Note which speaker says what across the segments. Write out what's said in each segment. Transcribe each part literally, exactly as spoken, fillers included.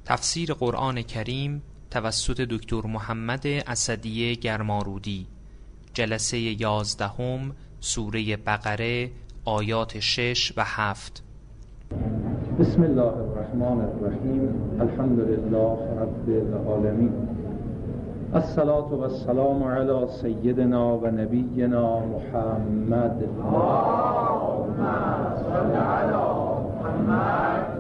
Speaker 1: تفسیر قرآن کریم توسط دکتر محمد اسدی گرمارودی، جلسه یازدهم، سوره بقره، آیات شش و هفت.
Speaker 2: بسم الله الرحمن الرحیم. الحمد لله رب العالمین. الصلاة و السلام علی سیدنا و نبینا محمد. اللهم صل علی محمد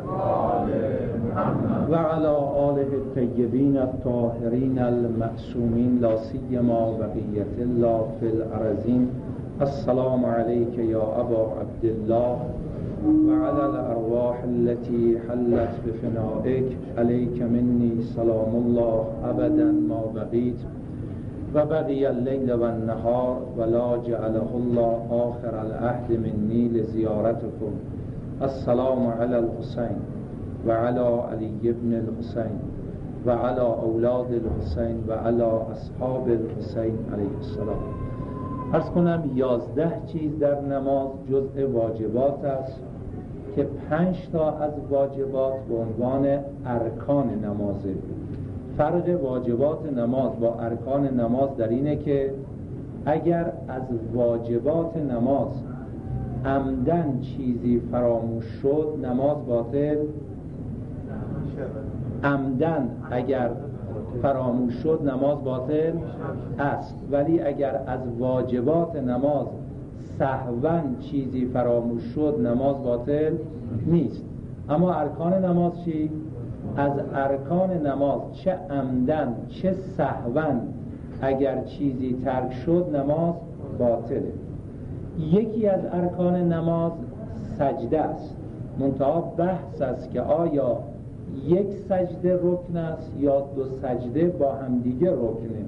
Speaker 2: و علی آله الطیبین الطاهرین المعصومین، لا سیما بقیة الله فی الارضین. السلام علیک یا ابا عبدالله و علی الارواح التي حلت بفنائک، علیک منی سلام الله ابدا ما بقیت و بقی اللیل و النهار ولا جعله الله آخر العهد منی لزیارتکم. السلام علی الحسین و علی علی ابن الحسین و علی اولاد الحسین و علی اصحاب الحسین علیه السلام. عرض کنم یازده چیز در نماز جزء واجبات است که پنج تا از واجبات به عنوان ارکان نمازه. فرق واجبات نماز با ارکان نماز در اینه که اگر از واجبات نماز عمدن چیزی فراموش شد نماز باطل عمدن اگر فراموش شد نماز باطل است، ولی اگر از واجبات نماز سهواً چیزی فراموش شد نماز باطل نیست. اما ارکان نماز چی؟ از ارکان نماز چه عمدن چه سهواً اگر چیزی ترک شد نماز باطله. یکی از ارکان نماز سجده است. منتها بحث است که آیا یک سجده رکن است یا دو سجده با همدیگه رکنه.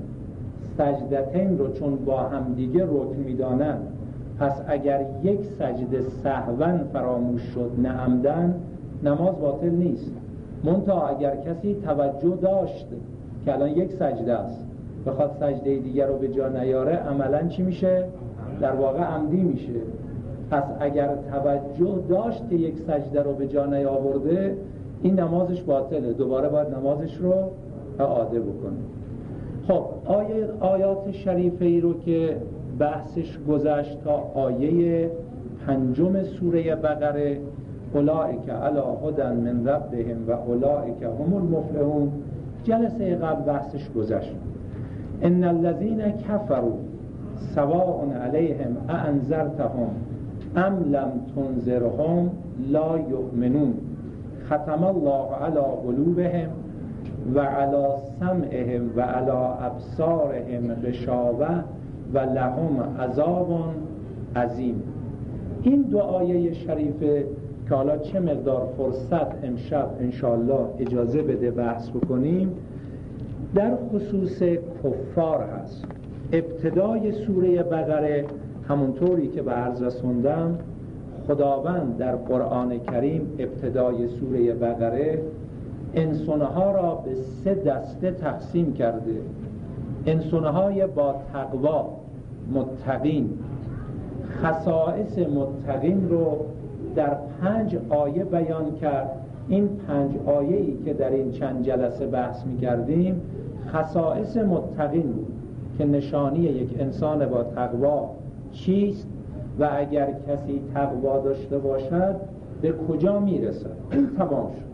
Speaker 2: سجدتین رو چون با همدیگه رکن میدانند، پس اگر یک سجده سهواً فراموش شد نه عمدن نماز باطل نیست. منتها اگر کسی توجه داشت که الان یک سجده است بخواد سجده دیگر رو به جا نیاره عملاً چی میشه؟ در واقع عمدی میشه. پس اگر توجه داشت که یک سجده رو به جا نیاورده این نمازش باطله، دوباره باید نمازش رو اعاده بکنه. خب آیه آیات شریفه ای رو که بحثش گذشت تا آیه پنجم سوره بقره، اولئک علی هدی من ربهم و اولئک هم المفلحون، جلسه قبل بحثش گذشت. ان الذین کفروا سواء علیهم اانذرتهم ام لم تنذرهم لا یؤمنون، ختم الله علی قلوبهم و علی سمعهم و علی ابصارهم غشاوة و لهم عذاب عظیم. این دو آیه شریفه که حالا چه مقدار فرصت امشب انشاءالله اجازه بده بحث بکنیم در خصوص کفار هست. ابتدای سوره بقره همونطوری که به عرض رسوندم خداوند در قرآن کریم ابتدای سوره بقره انسانها را به سه دسته تقسیم کرده. انسانهای با تقوا متقین، خصائص متقین رو در پنج آیه بیان کرد. این پنج آیه‌ای که در این چند جلسه بحث می‌کردیم خصائص متقین بود که نشانی یک انسان با تقوا چیست و اگر کسی تقوا داشته باشد به کجا میرسد. این تمام شد.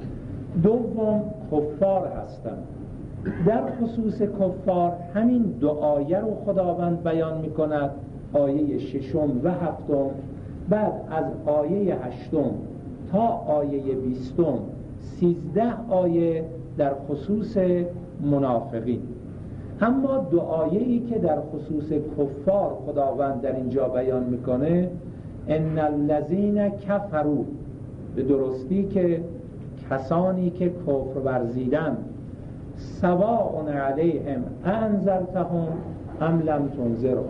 Speaker 2: دوم کفار هستند. در خصوص کفار همین دو آیه رو خداوند بیان می‌کند، آیه ششم و هفتم. بعد از آیه هشتم تا آیه بیستم سیزده آیه در خصوص منافقین. اما دو آیه‌ای که در خصوص کفار خداوند در اینجا بیان میکنه، ان الذین کفروا، به درستی که کسانی که کفر ورزیدن، سواء علیهم انذرتهم ام لم تنذرهم،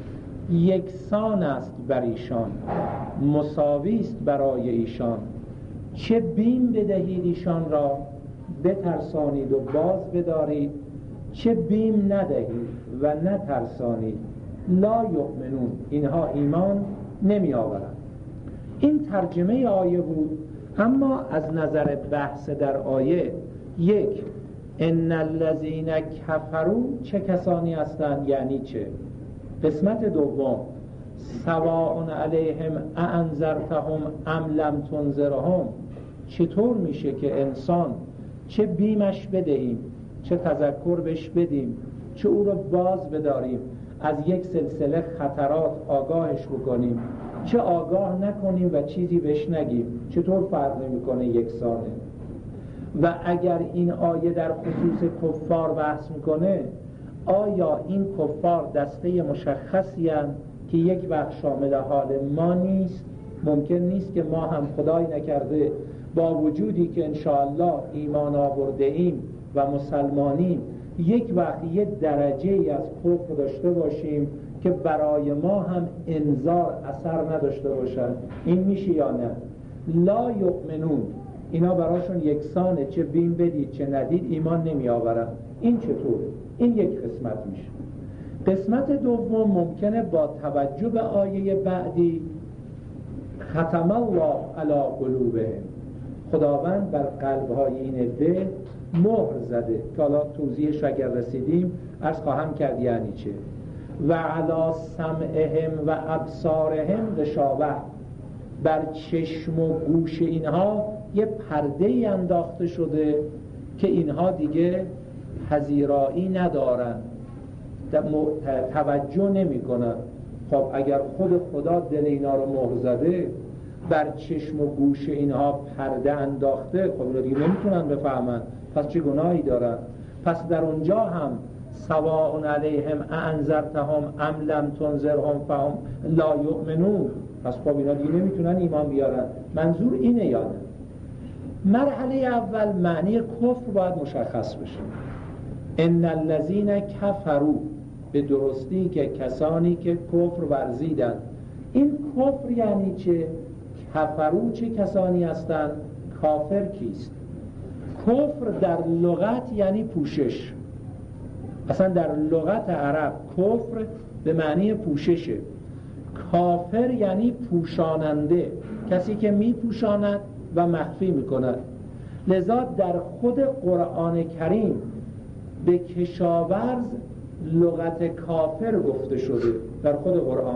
Speaker 2: یکسان است بر ایشان، مساوی است برای ایشان، چه بیم بدهید ایشان را بترسانید و باز بدارید، چه بیم ندهید و نترسانید، لا یؤمنون، اینها ایمان نمی آورند. این ترجمه آیه بود اما از نظر بحث در آیه، یک، ان الذین کفروا چه کسانی هستند، یعنی چه؟ قسمت دوم، سواء علیهم اانذرتهم ام لم تنذرهم، چطور میشه که انسان چه بیمش بدهیم، چه تذکر بهش بدیم، چه او رو باز بداریم، از یک سلسله خطرات آگاهش بکنیم، چه آگاه نکنیم و چیزی بهش نگیم، چطور فرق نمیکنه یکسانه؟ و اگر این آیه در خصوص کفار بحث میکنه، آیا این کفار دسته مشخصی هستند که یک وقت شامل حال ما نیست؟ ممکن نیست که ما هم خدای نکرده با وجودی که انشاءالله ایمان آورده ایم و مسلمانیم یک وقت یک درجه ای از کفر داشته باشیم که برای ما هم انذار اثر نداشته باشد؟ این میشه یا نه؟ لا یؤمنون، اینا براشون یکسانه، چه بین بدید چه ندید ایمان نمی آورن. این چطوره؟ این یک قسمت میشه. قسمت دوم ممکنه با توجه به آیه بعدی، ختم الله علی قلوبهم، خداوند بر قلب‌های این عده مهر زده، که حالا توضیحش اگر رسیدیم عرض خواهم کرد یعنی چه. و علی سمعهم و ابصارهم غشاوه، بر چشم و گوش اینها یه پرده‌ای انداخته شده که اینها دیگه پذیرایی ندارن، توجه نمی کنن. خب اگر خود خدا دل اینا رو مهر زده، بر چشم و گوش اینها پرده انداخته، خب اینا دیگه نمیتونن بفهمن، پس چه گناهی دارن؟ پس در اونجا هم سواء علیهم اانذرتهم ام لم تنذرهم فهم لا یؤمنون، پس خب اینا دیگه نمیتونن ایمان بیارن. منظور اینه یا نه؟ مرحله اول معنی کفر باید مشخص بشه. ان الذین کفروا، به درستی که کسانی که کفر ورزیدند. این کفر یعنی چه؟ کفروا چه کسانی هستند؟ کافر کیست؟ کفر در لغت یعنی پوشش. اصلا در لغت عرب کفر به معنی پوششه. کافر یعنی پوشاننده، کسی که می پوشاند و مخفی می کند. لذا در خود قرآن کریم به کشاورز لغت کافر گفته شده. در خود قرآن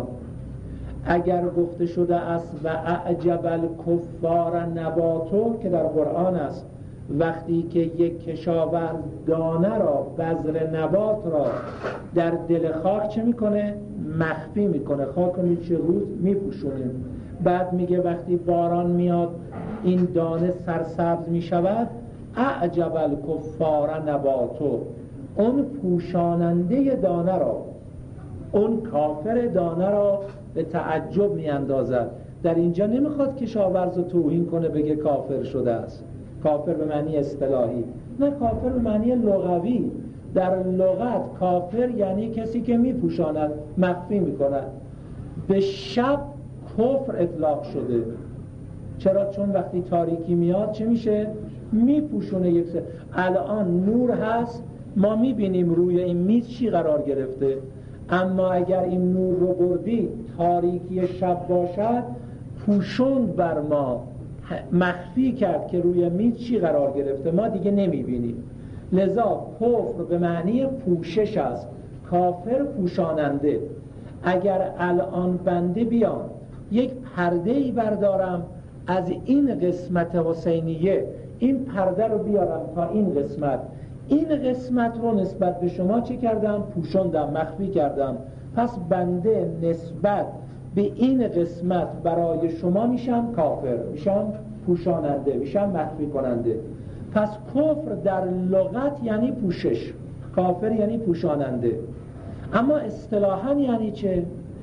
Speaker 2: اگر گفته شده است و اعجب الکفار نباتو، که در قرآن است، وقتی که یک کشاورز دانه را، بذر نبات را در دل خاک چه میکنه؟ مخفی میکنه، خاک رو چه روز میپوشونه. بعد میگه وقتی باران میاد این دانه سرسبز میشود، اعجب الکفار نباتو، اون پوشاننده دانه را، اون کافر دانه را به تعجب میاندازد. در اینجا نمیخواد کشاورز رو توهین کنه بگه کافر شده است، کافر به معنی اصطلاحی، نه، کافر به معنی لغوی. در لغت کافر یعنی کسی که میپوشاند، مخفی میکند. به شب کفر اطلاق شده. چرا؟ چون وقتی تاریکی میاد چه میشه؟ میپوشونه. یک سر الان نور هست، ما میبینیم روی این میز چی قرار گرفته، اما اگر این نور رو بردی تاریکی شب باشد، پوشوند بر ما، مخفی کرد که روی میز چی قرار گرفته، ما دیگه نمیبینیم. لذا کفر به معنی پوشش است، کافر پوشاننده. اگر الان بنده بیام یک پرده‌ای بردارم از این قسمت حسینیه، این پرده رو بیارم تا این قسمت، این قسمت رو نسبت به شما چه کردم؟ پوشوندم، مخفی کردم. پس بنده نسبت به این قسمت برای شما میشم کافر، میشم پوشاننده، میشم مخفی کننده. پس کفر در لغت یعنی پوشش، کافر یعنی پوشاننده. اما اصطلاحاً یعنی چه؟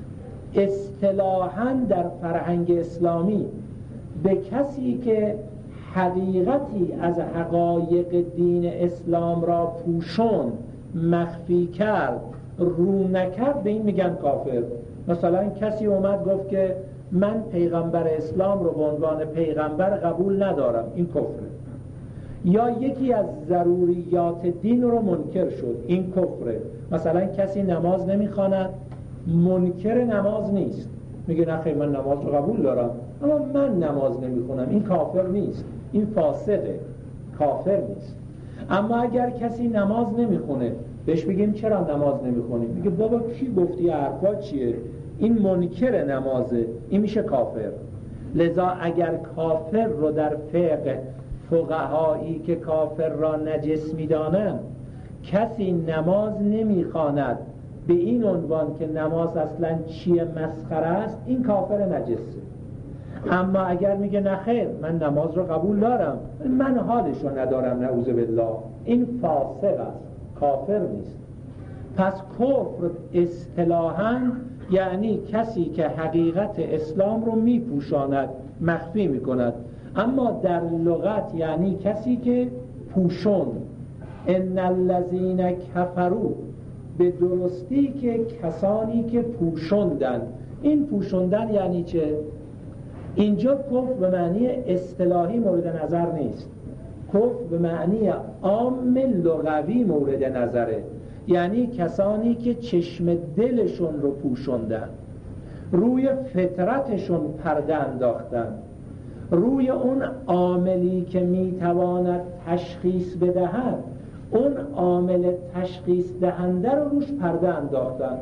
Speaker 2: اصطلاحاً در فرهنگ اسلامی به کسی که حقیقتی از حقایق دین اسلام را پوشون، مخفی کرد، رو نکرد، به این میگن کافر. مثلا کسی اومد گفت که من پیغمبر اسلام رو به عنوان پیغمبر قبول ندارم، این کفره. یا یکی از ضروریات دین رو منکر شد، این کفره. مثلا کسی نماز نمیخواند، منکر نماز نیست، میگه نه خیلی من نماز رو قبول دارم، اما من نماز نمیخونم، این کافر نیست، این فاسقه، کافر نیست. اما اگر کسی نماز نمیخونه بهش بگیم چرا نماز نمیخونی؟ میگه بابا کی گفتی حرفا چیه؟ این منکر نمازه، این میشه کافر. لذا اگر کافر رو در فقه فقهایی که کافر را نجس میدانند کسی نماز نمیخواند به این عنوان که نماز اصلا چیه، مسخره است، این کافر نجسه. اما اگر میگه نه خیر من نماز رو قبول دارم، من حالش رو ندارم، نعوذ بالله، این فاسق است، کافر نیست. پس کفر اصطلاحاً یعنی کسی که حقیقت اسلام رو میپوشاند، مخفی میکند. اما در لغت یعنی کسی که پوشون. ان الذین کفروا، به درستی که کسانی که پوشوندن. این پوشوندن یعنی چه؟ اینجا کفر به معنی اصطلاحی مورد نظر نیست، کفر به معنی عام لغوی مورد نظره. یعنی کسانی که چشم دلشون رو پوشوندن، روی فطرتشون پرده انداختن، روی اون عاملی که میتواند تشخیص بدهد، اون عامل تشخیص دهنده رو روش پرده انداختن.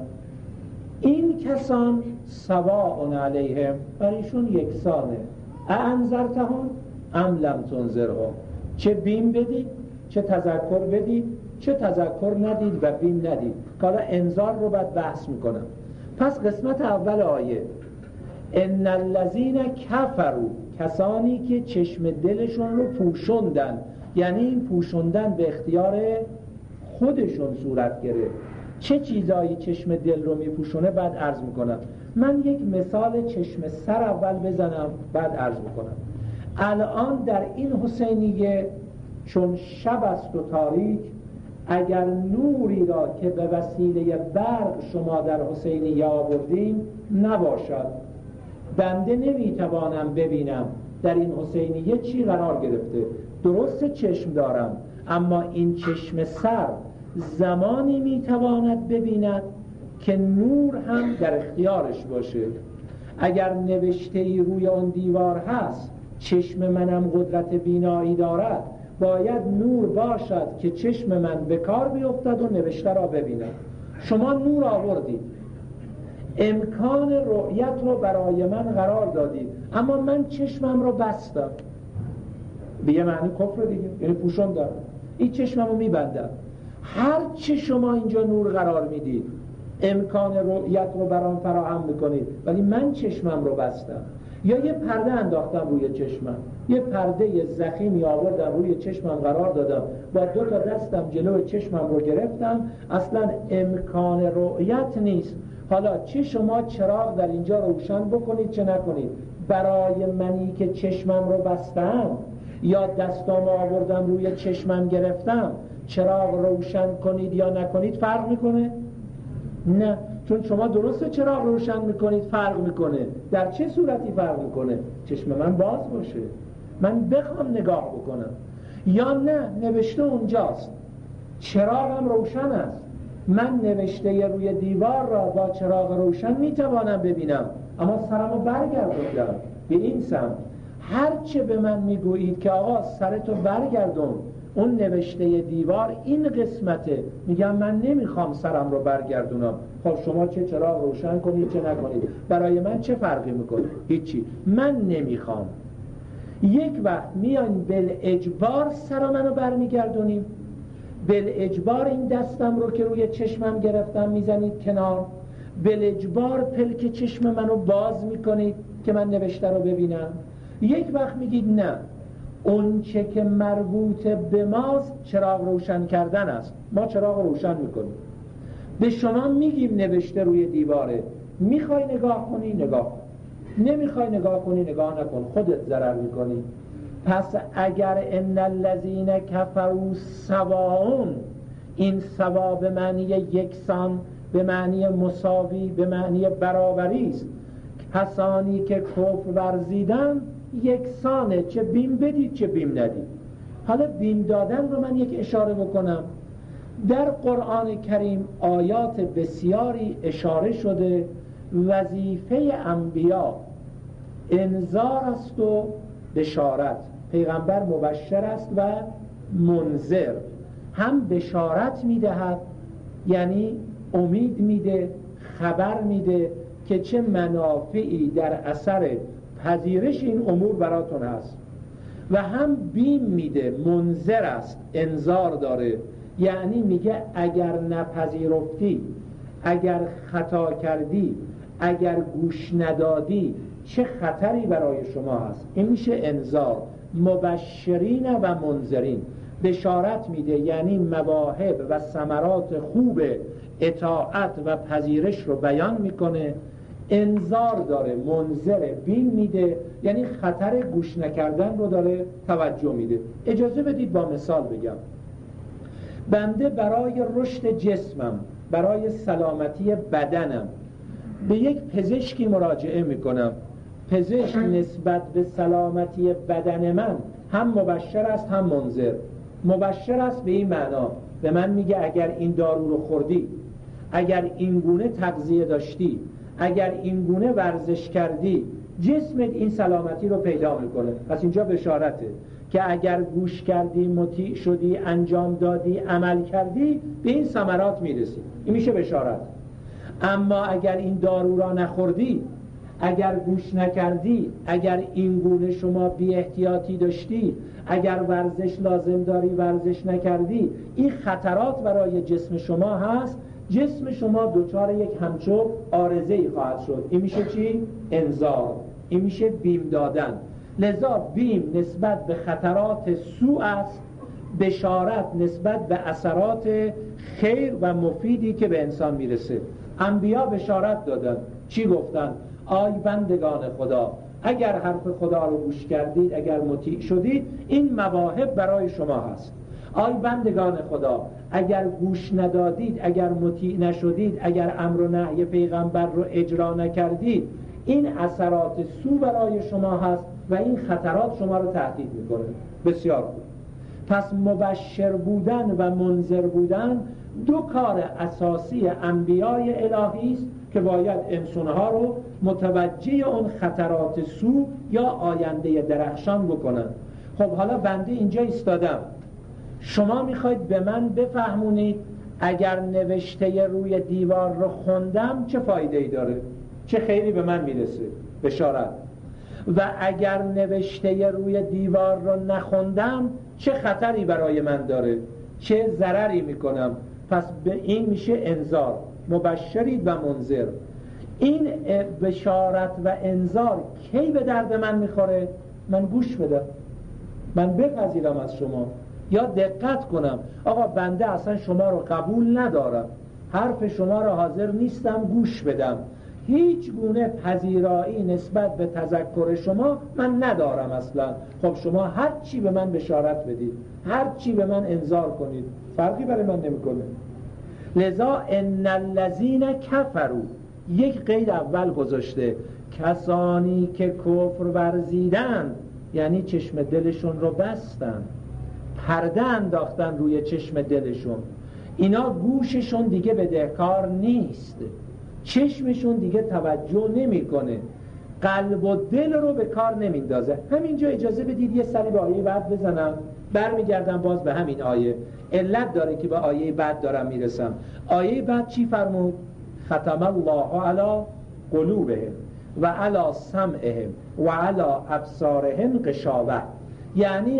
Speaker 2: این کسان سواء علیهم، برایشون یکسانه، اانذرتهم ام لم تنذرهم، چه بیم بدید چه تذکر بدید، چه تذکر ندید و بیم ندید. حالا انذار رو بعد بحث میکنم. پس قسمت اول آیه ان الذین کفروا، کسانی که چشم دلشون رو پوشوندن، یعنی این پوشوندن به اختیار خودشون صورت گرفت. چه چیزایی چشم دل رو میپوشونه بعد عرض میکنم. من یک مثال چشم سر اول بزنم بعد عرض میکنم. الان در این حسینیه چون شب است و تاریک، اگر نوری را که به وسیله برق شما در حسینیه آوردیم نباشد، بنده نمیتوانم ببینم در این حسینیه چی قرار گرفته. درست چشم دارم، اما این چشم سر زمانی میتواند ببیند که نور هم در اختیارش باشه. اگر نوشته‌ای روی اون دیوار هست، چشم منم قدرت بینایی دارد، باید نور باشد که چشم من به کار بیفتد و نوشته را ببیند. شما نور آوردید، امکان رؤیت رو برای من قرار دادید، اما من چشمم رو بستم. به یه معنی کفر دیگه، یعنی پوشوندم، این چشمم رو میبندم. هر چه شما اینجا نور قرار میدید، امکان رؤیت رو برام فراهم میکنید، ولی من چشمم رو بستم. یا یه پرده انداختم روی چشمم، یه پرده ضخیمی آوردم روی چشمم قرار دادم، با دو تا دستم جلو چشمم رو گرفتم، اصلا امکان رؤیت نیست. حالا چه شما چراغ در اینجا روشن بکنید چه نکنید، برای منی که چشمم رو بستم یا دستام آوردم روی چشمم گرفتم، چراغ روشن کنید یا نکنید فرق میکنه؟ نه، چون شما درست چراغ روشن میکنید فرق میکنه. در چه صورتی فرق میکنه؟ چشم من باز باشه، من بخوام نگاه بکنم، یا نه نوشته اونجاست، چراغم روشن است، من نوشته روی دیوار را با چراغ روشن میتوانم ببینم، اما سرمو برگردوندم به این سمت. هرچه به من میگویید که آقا سرتو برگردون، اون نوشته دیوار این قسمته، میگم من نمیخوام سرم رو برگردونم. خب شما چه چراغ روشن کنید چه نکنید، برای من چه فرقی میکنه؟ هیچی، من نمیخوام. یک وقت میان بالاجبار سر منو برمیگردونیم، بالاجبار این دستم رو که روی چشمم گرفتم میزنید کنار، بالاجبار پلک چشم منو باز میکنید که من نوشته رو ببینم. یک وقت میگید نه، اون چه که مربوط به ماست چراغ روشن کردن است، ما چراغ روشن میکنیم. به شما میگیم نوشته روی دیواره، میخوای نگاه کنی نگاه کن، نمیخوای نگاه کنی نگاه نکن، خودت ضرر میکنی. پس اگر ان الذین کفروا سواء، این سوا به معنی یکسان، به معنی مساوی، به معنی برابری است. کسانی که کفر ورزیدن یکسانه، چه بیم بدید چه بیم ندید. حالا بیم دادن رو من یک اشاره بکنم. در قرآن کریم آیات بسیاری اشاره شده وظیفه انبیا انذار است و بشارت. پیغمبر مبشر است و منذر، هم بشارت میدهد یعنی امید میده، خبر میده که چه منافعی در اثر پذیرش این امور براتون هست، و هم بیم میده، منذر است، انذار داره، یعنی میگه اگر نپذیرفتی، اگر خطا کردی، اگر گوش ندادی چه خطری برای شما هست. این میشه انذار. مبشرین و منذرین، بشارت میده یعنی مواهب و ثمرات خوب اطاعت و پذیرش رو بیان میکنه، انذار داره، منذر، بیم میده یعنی خطر گوش نکردن رو داره توجه میده. اجازه بدید با مثال بگم. بنده برای رشد جسمم، برای سلامتی بدنم به یک پزشکی مراجعه میکنم. پزشک نسبت به سلامتی بدن من هم مبشر است هم منذر. مبشر است به این معنا، به من میگه اگر این دارو رو خوردی، اگر این گونه تغذیه داشتی، اگر این گونه ورزش کردی، جسمت این سلامتی رو پیدا میکنه. پس اینجا بشارته که اگر گوش کردی، مطیع شدی، انجام دادی، عمل کردی، به این ثمرات میرسی. این میشه بشارت. اما اگر این دارو را نخوردی، اگر گوش نکردی، اگر این گونه شما بی احتیاطی داشتی، اگر ورزش لازم داری ورزش نکردی، این خطرات برای جسم شما هست، جسم شما دچار یک همچو عارضه‌ای خواهد شد. این میشه چی؟ انذار. این میشه بیم دادن. لذا بیم نسبت به خطرات سوء است، بشارت نسبت به اثرات خیر و مفیدی که به انسان میرسه. انبیا بشارت دادن. چی گفتن؟ آی بندگان خدا، اگر حرف خدا رو گوش کردید، اگر مطیع شدید، این مواهب برای شما هست. آی بندگان خدا، اگر گوش ندادید، اگر مطیع نشدید، اگر امر و نهی پیغمبر رو اجرا نکردید، این اثرات سو برای شما هست و این خطرات شما رو تهدید میکنه. بسیار خوب. پس مبشر بودن و منذر بودن دو کار اساسی انبیای الهی است که باید انسانها رو متوجه اون خطرات سو یا آینده درخشان بکنن. خب حالا بنده اینجا ایستادم، شما میخواید به من بفهمونید اگر نوشته روی دیوار رو خوندم چه فایده ای داره، چه خیری به من میرسه، بشارت. و اگر نوشته روی دیوار رو نخوندم چه خطری برای من داره، چه ضرری میکنم. پس به این میشه انذار. مبشرید و منذر. این بشارت و انذار کی به درد من میخوره؟ من گوش بدم، من بپذیرم از شما، یا دقت کنم آقا بنده اصلا شما رو قبول ندارم، حرف شما رو حاضر نیستم گوش بدم، هیچ گونه پذیرایی نسبت به تذکر شما من ندارم اصلا. خب شما هر چی به من بشارت بدید، هر چی به من انذار کنید، فرقی برای من نمیکنه. لذا ان الذین کفروا، یک قید اول گذاشته، کسانی که کفر ورزیدن، یعنی چشم دلشون رو بستن، پرده انداختن روی چشم دلشون، اینا گوششون دیگه بدهکار نیست، چشمشون دیگه توجه نمیکنه، قلب و دل رو به کار نمیندازه. همینجا اجازه بدید یه سری به آیه بعد بزنم، برمیگردم باز به همین آیه. علت داره که به آیه بعد دارم میرسم. آیه بعد چی فرمود؟ ختم الله علی قلوبهم و علی سمعهم و علی ابصارهم غشاوه، یعنی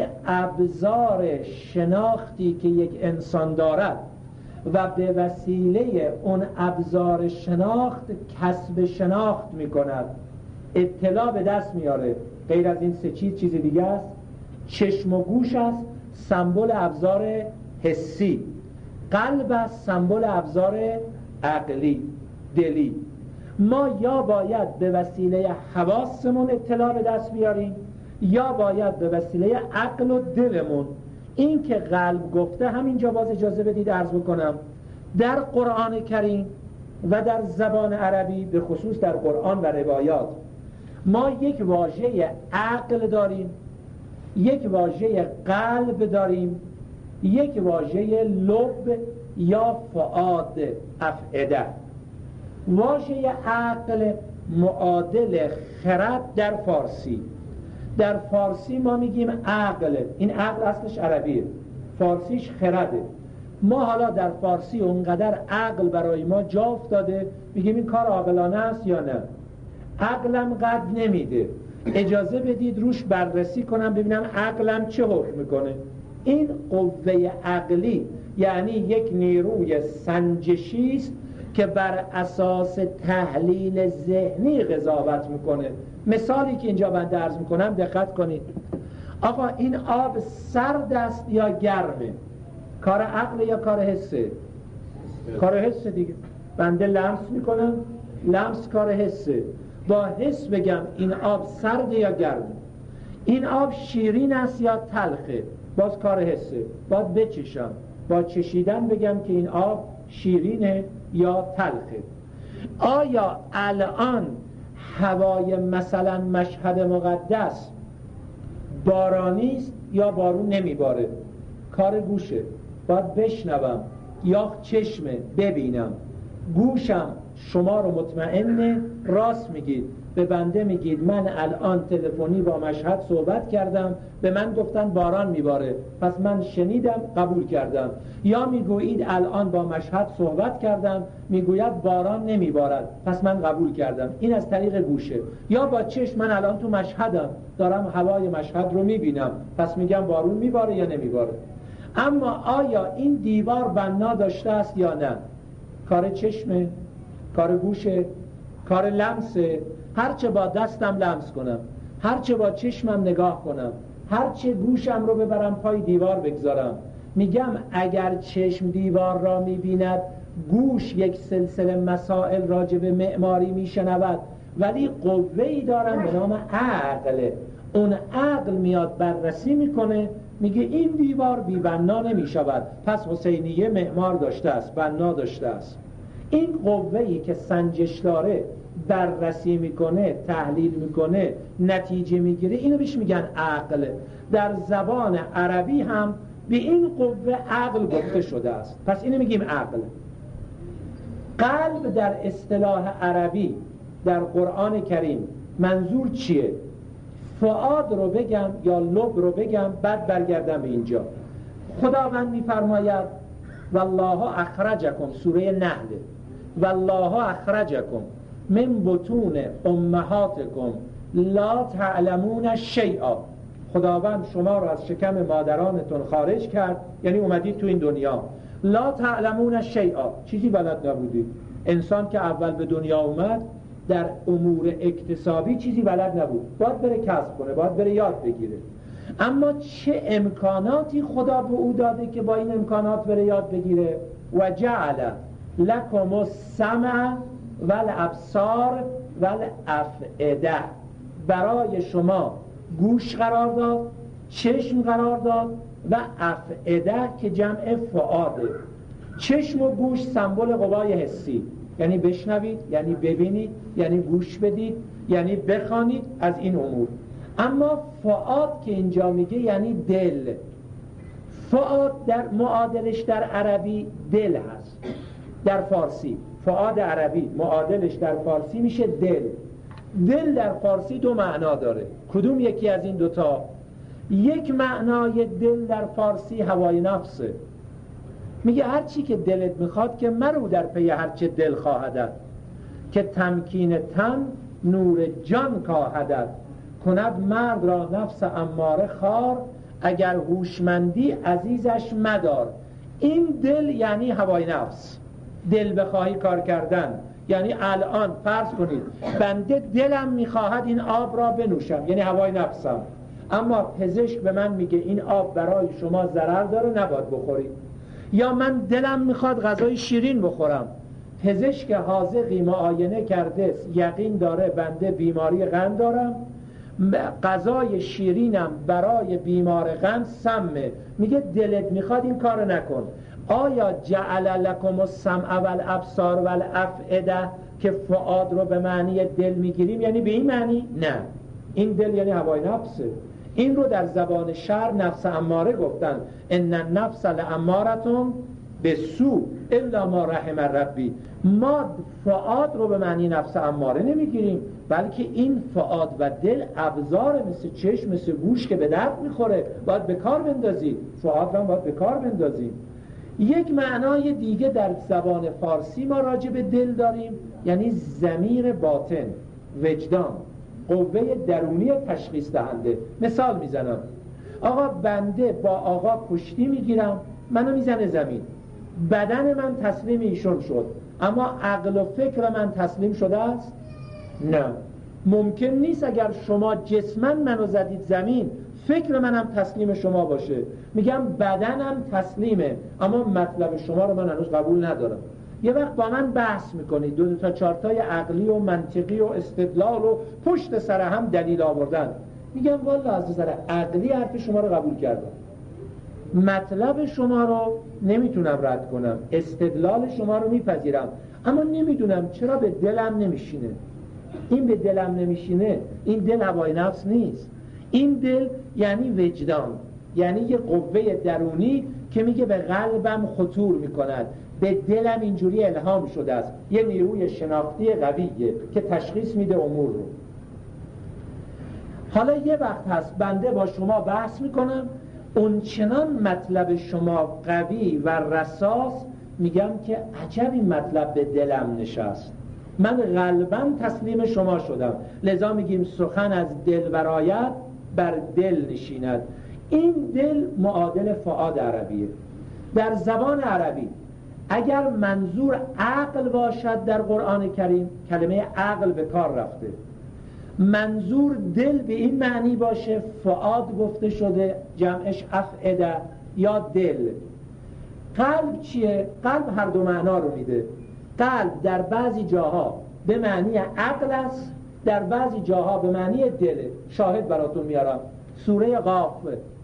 Speaker 2: ابزار شناختی که یک انسان دارد و به وسیله اون ابزار شناخت کسب شناخت میکند، اطلاع به دست میاره. غیر از این سه چیز چیز دیگه است. چشم و گوش است سمبل ابزار حسی، قلب است سمبل ابزار عقلی دلی. ما یا باید به وسیله حواسمون اطلاع به دست بیاریم یا باید به وسیله عقل و دلمون. این که قلب گفته همینجا باز اجازه بدید عرض بکنم در قرآن کریم و در زبان عربی به خصوص در قرآن و روایات ما یک واژه عقل داریم، یک واژه قلب داریم، یک واژه لب یا فؤاد افعده. واژه عقل معادل خرد در فارسی. در فارسی ما میگیم عقل، این عقل اصلش عربیه، فارسیش خرده. ما حالا در فارسی اونقدر عقل برای ما جا افتاده میگیم این کار عاقلانه است یا نه. عقلم قد نمیده، اجازه بدید روش بررسی کنم ببینم عقلم چه حکم میکنه. این قوه عقلی یعنی یک نیروی سنجشی است که بر اساس تحلیل ذهنی قضاوت میکنه. مثالی که اینجا من عرض میکنم دقت کنید. آقا این آب سرد است یا گرمه؟ کار عقل یا کار حسه؟ کار حسه دیگه. بنده لمس میکنم، لمس کار حسه. با حس بگم این آب سرد یا گرمه. این آب شیرین است یا تلخه؟ باز کار حسه. باید بچشم، با چشیدن بگم که این آب شیرینه یا تلخه. آیا الان هوای مثلا مشهد مقدس بارانی است یا بارون نمیباره؟ کار گوشه، باید بشنوم یا چشمه ببینم. گوشم شما رو مطمئنه راست میگید، به بنده میگید من الان تلفنی با مشهد صحبت کردم، به من گفتن باران میباره، پس من شنیدم قبول کردم. یا میگویید الان با مشهد صحبت کردم، میگوید باران نمیبارد، پس من قبول کردم. این از طریق گوشه. یا با چشم من الان تو مشهدم، دارم هوای مشهد رو میبینم، پس میگم بارون میباره یا نمیباره. اما آیا این دیوار بنا داشته است یا نه؟ کار چشمه، کار گوشه، کار لمسه. هرچه با دستم لمس کنم، هرچه با چشمم نگاه کنم، هرچه گوشم رو ببرم پای دیوار بگذارم، میگم اگر چشم دیوار را میبیند، گوش یک سلسله مسائل راجع به معماری میشنود، ولی قوه‌ای دارم به نام عقل. اون عقل میاد بررسی میکنه، میگه این دیوار بی بنا نمیشود، پس حسینیه معمار داشته است، بنا داشته است. این قوه‌ای که سنجش داره، بررسی میکنه، تحلیل میکنه، نتیجه میگیره، اینو بهش میگن عقل. در زبان عربی هم به این قوه عقل گفته شده است، پس اینو میگیم عقل. قلب در اصطلاح عربی در قرآن کریم منظور چیه؟ فؤاد رو بگم یا لب رو بگم بعد برگردم به اینجا. خداوند میفرماید والله اخرجکم، سوره نحل، والله اخرجکم من بطون امهاتکم لا تعلمون شیئا. خداوند شما رو از شکم مادرانتون خارج کرد، یعنی اومدید تو این دنیا. لا تعلمون شیئا، چیزی بلد نبودید. انسان که اول به دنیا اومد در امور اکتسابی چیزی بلد نبود، باید بره کسب کنه، باید بره یاد بگیره. اما چه امکاناتی خدا به او داده که با این امکانات بره یاد بگیره؟ و جعل لکم السمع والابصار والافئده، برای شما گوش قرار داد، چشم قرار داد و افئده که جمع فؤاده. چشم و گوش سمبل قوای حسی، یعنی بشنوید، یعنی ببینید، یعنی گوش بدید، یعنی بخوانید، از این امور. اما فؤاد که اینجا میگه یعنی دل. فؤاد در معادلش در عربی دل هست. در فارسی فؤاد عربی معادلش در فارسی میشه دل. دل در فارسی دو معنا داره. کدوم یکی از این دوتا؟ یک معنای دل در فارسی هوای نفسه. میگه هر چی که دلت میخواد که مرو در پی هر چه دل خواهدت، که تمکین تن نور جان کاهدت، کند مرد را نفس اماره خار، اگر هوشمندی عزیزش مدار. این دل یعنی هوای نفس. دل بخواهی کار کردن یعنی الان فرض کنید بنده دلم میخواهد این آب را بنوشم، یعنی هوای نفسم، اما پزشک به من میگه این آب برای شما ضرر داره نباید بخورید. یا من دلم میخواد غذای شیرین بخورم، پزشک حاذقی معاینه کرده یقین داره بنده بیماری قند دارم، غذای شیرینم برای بیمار قند سمه، میگه دلت میخواد این کار نکن. آیا جعل لکم السمع والابصار والافئده که فؤاد رو به معنی دل میگیریم یعنی به این معنی؟ نه، این دل یعنی هوای نفسه. این رو در زبان شرع نفس اماره گفتن، ان النفس لامارة به سو الا ما رحم ربی. ما فؤاد رو به معنی نفس اماره نمیگیریم، بلکه این فؤاد و دل ابزار مثل چشم مثل گوش که به درد میخوره، باید به کار بندازی. فؤاد رو باید به کار بندازیم. یک معنای دیگه در زبان فارسی ما راجع به دل داریم، یعنی ضمیر باطن، وجدان، قوه درونی تشخیص دهنده. مثال میزنم، آقا بنده با آقا کشتی میگیرم، منو میزنه زمین، بدن من تسلیم ایشون شد، اما عقل و فکر من تسلیم شده است؟ نه. ممکن نیست اگر شما جسمن منو زدید زمین فکر منم تسلیم شما باشه. میگم بدنم تسلیمه اما مطلب شما رو من هنوز قبول ندارم. یه وقت با من بحث میکنید، دو, دو تا چارتای عقلی و منطقی و استدلال و پشت سر هم دلیل آوردن، میگم والا از نظر عقلی حرف شما رو قبول کردم، مطلب شما رو نمیتونم رد کنم، استدلال شما رو میپذیرم، اما نمیدونم چرا به دلم نمیشینه. این به دلم نمیشینه، این دل هوای نفس نیست، این دل یعنی وجدان، یعنی یه قوه درونی که میگه به قلبم خطور میکند، به دلم اینجوری الهام شده است، یه نیروی شناختی قویه که تشخیص میده امور رو. حالا یه وقت هست بنده با شما بحث میکنم، اون چنان مطلب شما قوی و رساس، میگم که عجب این مطلب به دلم نشست، من قلباً تسلیم شما شدم، لذا میگیم سخن از دل برآید بر دل نشیند. این دل معادل فؤاد عربیه. در زبان عربی اگر منظور عقل باشد در قرآن کریم کلمه عقل به کار رفته، منظور دل به این معنی باشه فؤاد گفته شده، جمعش افعده یا دل. قلب چیه؟ قلب هر دو معنا رو میده. قلب در بعضی جاها به معنی عقل است، در بعضی جاها به معنی دله. شاهد براتون میارم، سوره قاف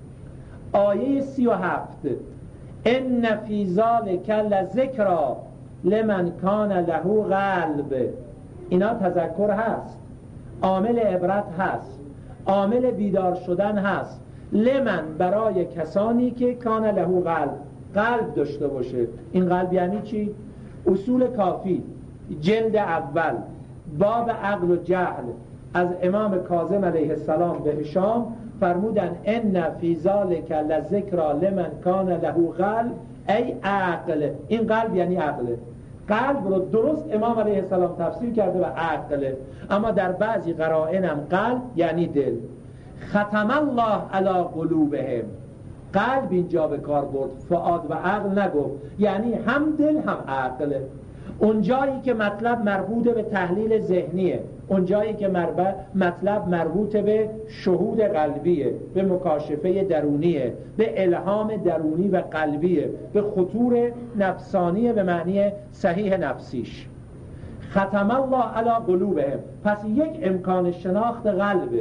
Speaker 2: آیه سی و هفت، ان فی ذلک لذکری لمن کان له قلب. اینا تذکر هست، عامل عبرت هست، عامل بیدار شدن هست. لمن برای کسانی که کان له قلب، قلب داشته باشه. این قلب یعنی چی؟ اصول کافی جلد اول باب عقل و جهل از امام کاظم علیه السلام به هشام فرمودن ان فی ذلک لذکری لمن کان له قلب ای عقل. این قلب یعنی عقله. قلب رو درست امام علیه السلام تفسیر کرده و عقله، اما در بعضی قرائن هم قلب یعنی دل. ختم الله علی قلوبهم، قلب اینجا به کار برد، فؤاد و عقل نگفت، یعنی هم دل هم عقل. اون جایی که مطلب مربوط به تحلیل ذهنیه، اون جایی که مطلب مربوط به شهود قلبیه، به مکاشفه درونیه، به الهام درونی و قلبیه، به خطور نفسانیه به معنی صحیح نفسیش. ختم الله علی قلوبهم، پس یک امکان شناخت قلبه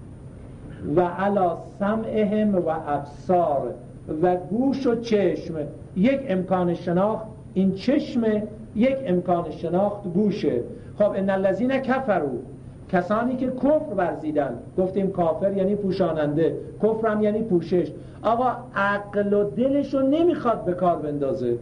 Speaker 2: و علی سمعهم و ابصار و گوش و چشم. یک امکان شناخت این چشمه، یک امکان شناخت گوشه. خب ان الذین کفروا، کسانی که کفر ورزیدن، گفتیم کافر یعنی پوشاننده، کفر هم یعنی پوشش. آقا عقل و دلش رو نمیخواد به کار بندازه،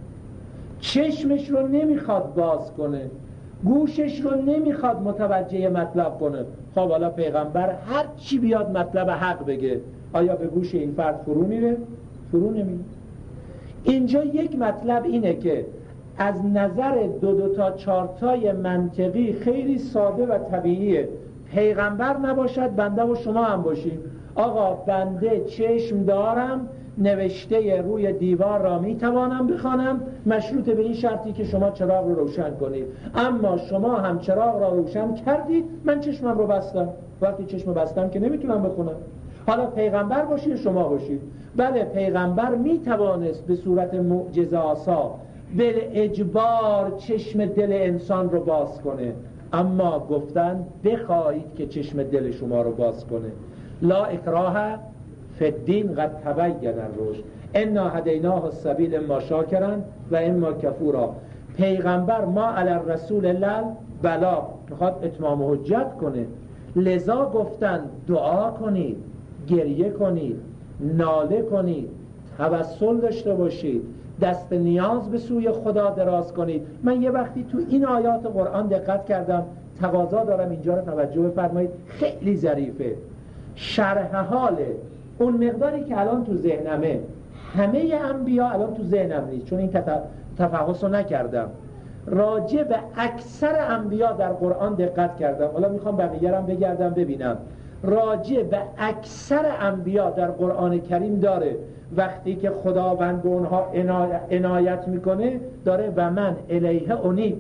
Speaker 2: چشمش رو نمیخواد باز کنه، گوشش رو نمیخواد متوجه مطلب کنه. خب حالا پیغمبر هر چی بیاد مطلب حق بگه، آیا به گوش این فرد فرو میره؟ فرو نمیره. اینجا یک مطلب اینه که از نظر دو دو تا چارتای منطقی خیلی ساده و طبیعیه. پیغمبر نباشد بنده و شما هم باشیم. آقا بنده چشم دارم، نوشته روی دیوار را میتوانم بخوانم، مشروط به این شرطی که شما چراغ رو روشن کنید. اما شما هم چراغ را روشن کردید، من چشمم رو بستم. وقتی چشم بستم که نمیتونم بخونم. حالا پیغمبر باشید شما باشید. بله پیغمبر میتوانست به صورت معجزه آسا به اجبار چشم دل انسان رو باز کنه، اما گفتن بخواهید که چشم دل شما رو باز کنه. لا اکراه فی الدین قد تبین الرشد انا هدیناه السبیل اما شاکرا و اما کفورا. پیغمبر ما علی الرسول الله بلا میخواد اتمام حجت کنه، لذا گفتن دعا کنید، گریه کنید، ناله کنید، توسل داشته باشید، دست نیاز به سوی خدا دراز کنید. من یه وقتی تو این آیات قرآن دقت کردم، تقاضا دارم اینجا رو توجه بفرمایید، خیلی ظریفه. شرح حال اون مقداری که الان تو ذهنمه، همه انبیا الان تو ذهنم نیست چون این تفحص رو نکردم، راجع به اکثر انبیا در قرآن دقت کردم. حالا میخوام بقیه هم بگردم ببینم. راجع به اکثر انبیا در قرآن کریم داره وقتی که خداوند به اونها عنایت میکنه داره و من الیه انیب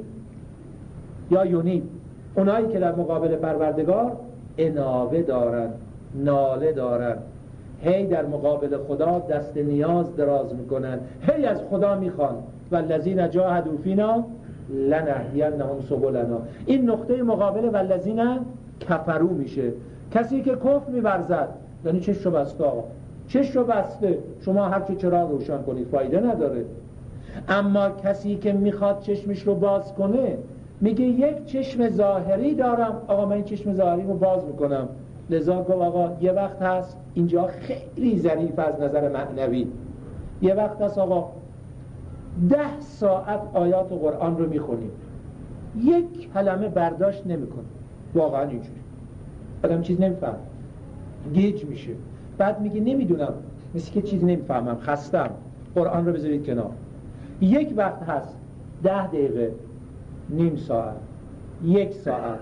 Speaker 2: یا یونیب، اونایی که در مقابل پروردگار انابه دارن، ناله دارن، هی در مقابل خدا دست نیاز دراز میکنن، هی از خدا میخوان والذین جاهدوا فینا لنهدینهم سبلنا. این نقطه مقابل والذین کفروا میشه. کسی که کفر می‌ورزد یعنی چشم رو بسته، آقا چشم رو بسته، شما هر چه چراغ روشن کنید فایده نداره. اما کسی که میخواد چشمش رو باز کنه میگه یک چشم ظاهری دارم، آقا من این چشم ظاهری رو باز میکنم. لذا گفت آقا یه وقت هست، اینجا خیلی ظریف از نظر معنوی، یه وقت هست آقا ده ساعت آیات قرآن رو میخونیم، یک کلمه برداشت نمیکنه. واقعا اینجوری آدم چیز نمیفهم، گیج میشه، بعد میگه نمیدونم، مثل که چیز نمیفهمم، خستم، قرآن رو بذارید کنار. یک وقت هست ده دقیقه، نیم ساعت، یک ساعت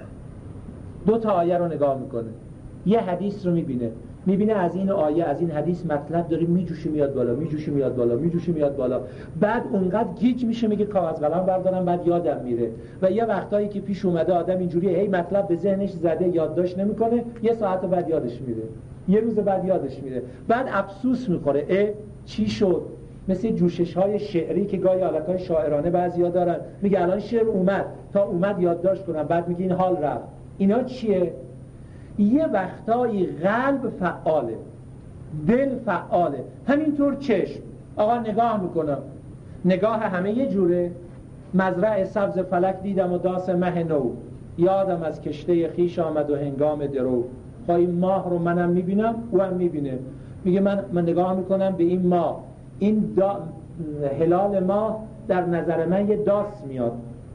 Speaker 2: دو تا آیه رو نگاه میکنه، یه حدیث رو میبینه، میبینه از این آیه از این حدیث مطلب داره میجوشه میاد بالا، میجوشه میاد بالا، میجوشه میاد بالا، بعد اونقدر گیج میشه میگه کاغذ قلم بردارم، بعد یادم میره. و یه وقتایی که پیش اومده آدم اینجوریه، هی مطلب به ذهنش زده یادداشت نمیکنه، یه ساعت بعد یادش میره، یه روز بعد یادش میره، بعد افسوس میخوره اه چی شد. مثل جوشش های شعری که گاهی حالتهای شاعرانه بعضیا دارن، میگه الان شعر اومد تا اومد یادداشت کنم، بعد میگه این حال رفت. اینا چیه؟ یه وقتایی قلب فعاله، دل فعاله، همینطور چشم. آقا نگاه میکنم، نگاه همه یه جوره. مزرع سبز فلک دیدم و داس مه نو، یادم از کشته خیش آمد و هنگام درو. خواهی ماه رو منم میبینم او هم میبینه، میگه من, من نگاه میکنم به این ماه، این دا... هلال ماه در نظر من یه داس میاد،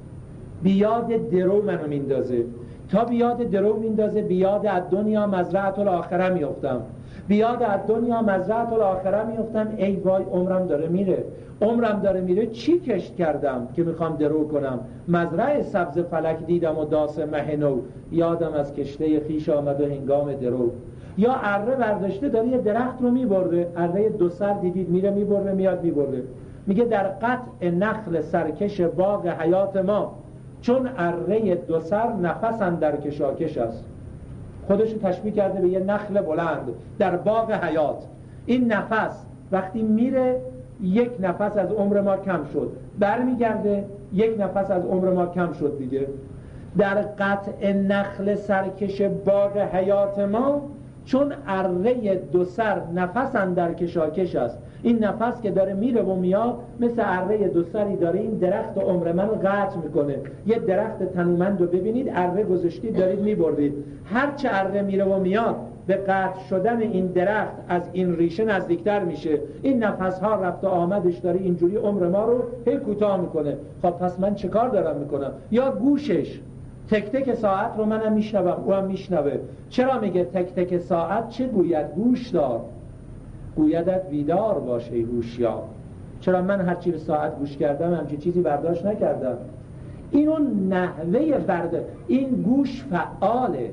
Speaker 2: بیاد درو منو میندازه، تا بیاد درو میندازه بیاد از دنیا مزرعت الاخره میفتم، بیاد از دنیا مزرعت الاخره میفتم. ای وای عمرم داره میره، عمرم داره میره، چی کشت کردم که میخوام درو کنم؟ مزرعه سبز فلک دیدم و داس مه نو، یادم از کشته خیش آمد و هنگام درو. یا اره برداشته داره یه درخت رو میبرده، اره دو سر دیدید میره میبرده میاد میبرده، میگه در قطع نخل سرکش باغ حیات ما، چون اره دو سر نفس اندر کشاکش است. خودش رو تشبیه کرده به یه نخل بلند در باغ حیات. این نفس وقتی میره یک نفس از عمر ما کم شد، برمیگرده یک نفس از عمر ما کم شد دیگه. در قطع نخل سرکش باغ حیات ما، چون اره دو سر نفس اندر کشاکش است. این نفس که داره میره و میاد مثل اره دو سری داره این درخت عمر من قطع میکنه. یه درخت تنومند رو ببینید، اره گذاشتید دارید میبردید، هر چه اره میره و میاد به قطع شدن این درخت از این ریشه نزدیکتر میشه. این نفس ها رفت و آمدش داره اینجوری عمر ما رو هی کوتاه میکنه. خب پس من چه کار دارم میکنم؟ یا گوشش تک تک ساعت رو منم میشنوم او هم میشنوه. چرا میگه تک تک ساعت؟ چه گوید؟ گوش دار، گویدت بیدار باشه ای هوشیار. چرا من هر چی به ساعت گوش کردم همچین چیزی برداشت نکردم؟ اینو نحوه برداشت. این گوش فعاله،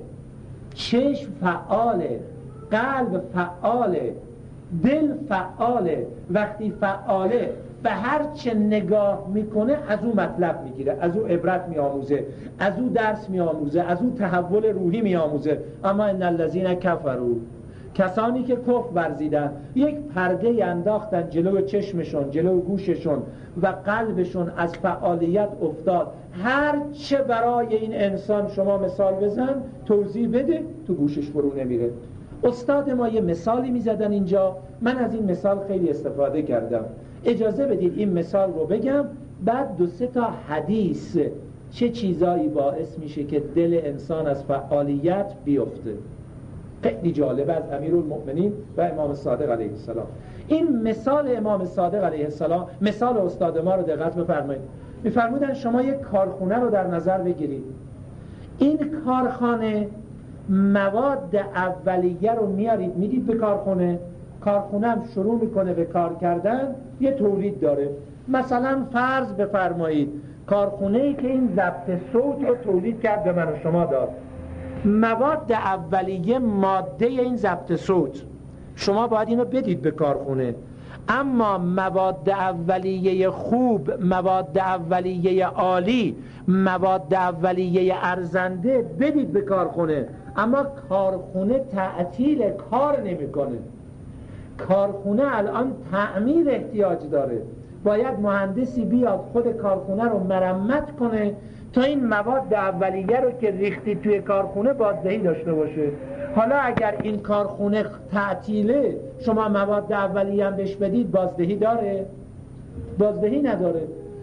Speaker 2: چشم فعاله، قلب فعاله، دل فعاله. وقتی فعاله به هر چه نگاه میکنه از او مطلب میگیره، از او عبرت میآموزه، از او درس میآموزه، از او تحول روحی میآموزه. اما ان الذین کفروا، کسانی که کفر ورزیدن، یک پرده انداختن جلو چشمشون، جلو گوششون و قلبشون از فعالیت افتاد. هر چه برای این انسان شما مثال بزن، توضیح بده، تو گوشش فرو نمیره. استاد ما یه مثالی میزدن اینجا، من از این مثال خیلی استفاده کردم. اجازه بدید این مثال رو بگم، بعد دو سه تا حدیث چه چیزایی باعث میشه که دل انسان از فعالیت بیفته. خیلی جالب از امیرالمؤمنین و امام صادق علیه السلام. این مثال امام صادق علیه السلام، مثال استاد ما رو دقت بفرمایید. می‌فرمودن شما یک کارخونه رو در نظر بگیرید. این کارخانه مواد اولیه رو میارید میدید به کارخونه، کارخونه هم شروع میکنه به کار کردن، یه تولید داره. مثلا فرض بفرمایید کارخونه‌ای که این ضبط صوت رو تولید کرد به من و شما داد. مواد اولیه ماده این ضبط صوت، شما باید اینو بدید به کارخونه. اما مواد اولیه خوب، مواد اولیه عالی، مواد اولیه ارزنده بدید به کارخونه، اما کارخونه تعطیل کار نمیکنه. کارخونه الان تعمیر احتیاج داره، باید مهندسی بیاد خود کارخونه رو مرمت کنه تا این مواد اولیه رو که ریختی توی کارخونه بازدهی داشته باشه. حالا اگر این کارخونه تعطیله شما مواد اولیه هم بهش بدید بازدهی داره؟ بازدهی نداره.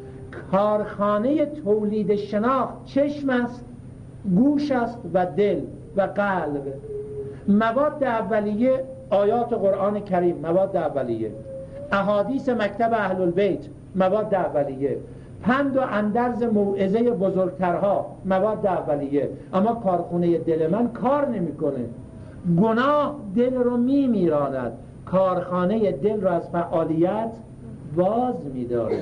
Speaker 2: کارخانه تولید شناخت چشم است، گوش است و دل و قلب. مواد اولیه آیات قرآن کریم، مواد اولیه. احادیث مکتب اهل البیت، مواد اولیه. پند و اندرز موعظه بزرگترها، مواد اولیه. اما کارخونه دل من کار نمیکنه. گناه دل رو میمیراند، کارخانه دل رو از فعالیت باز میداره.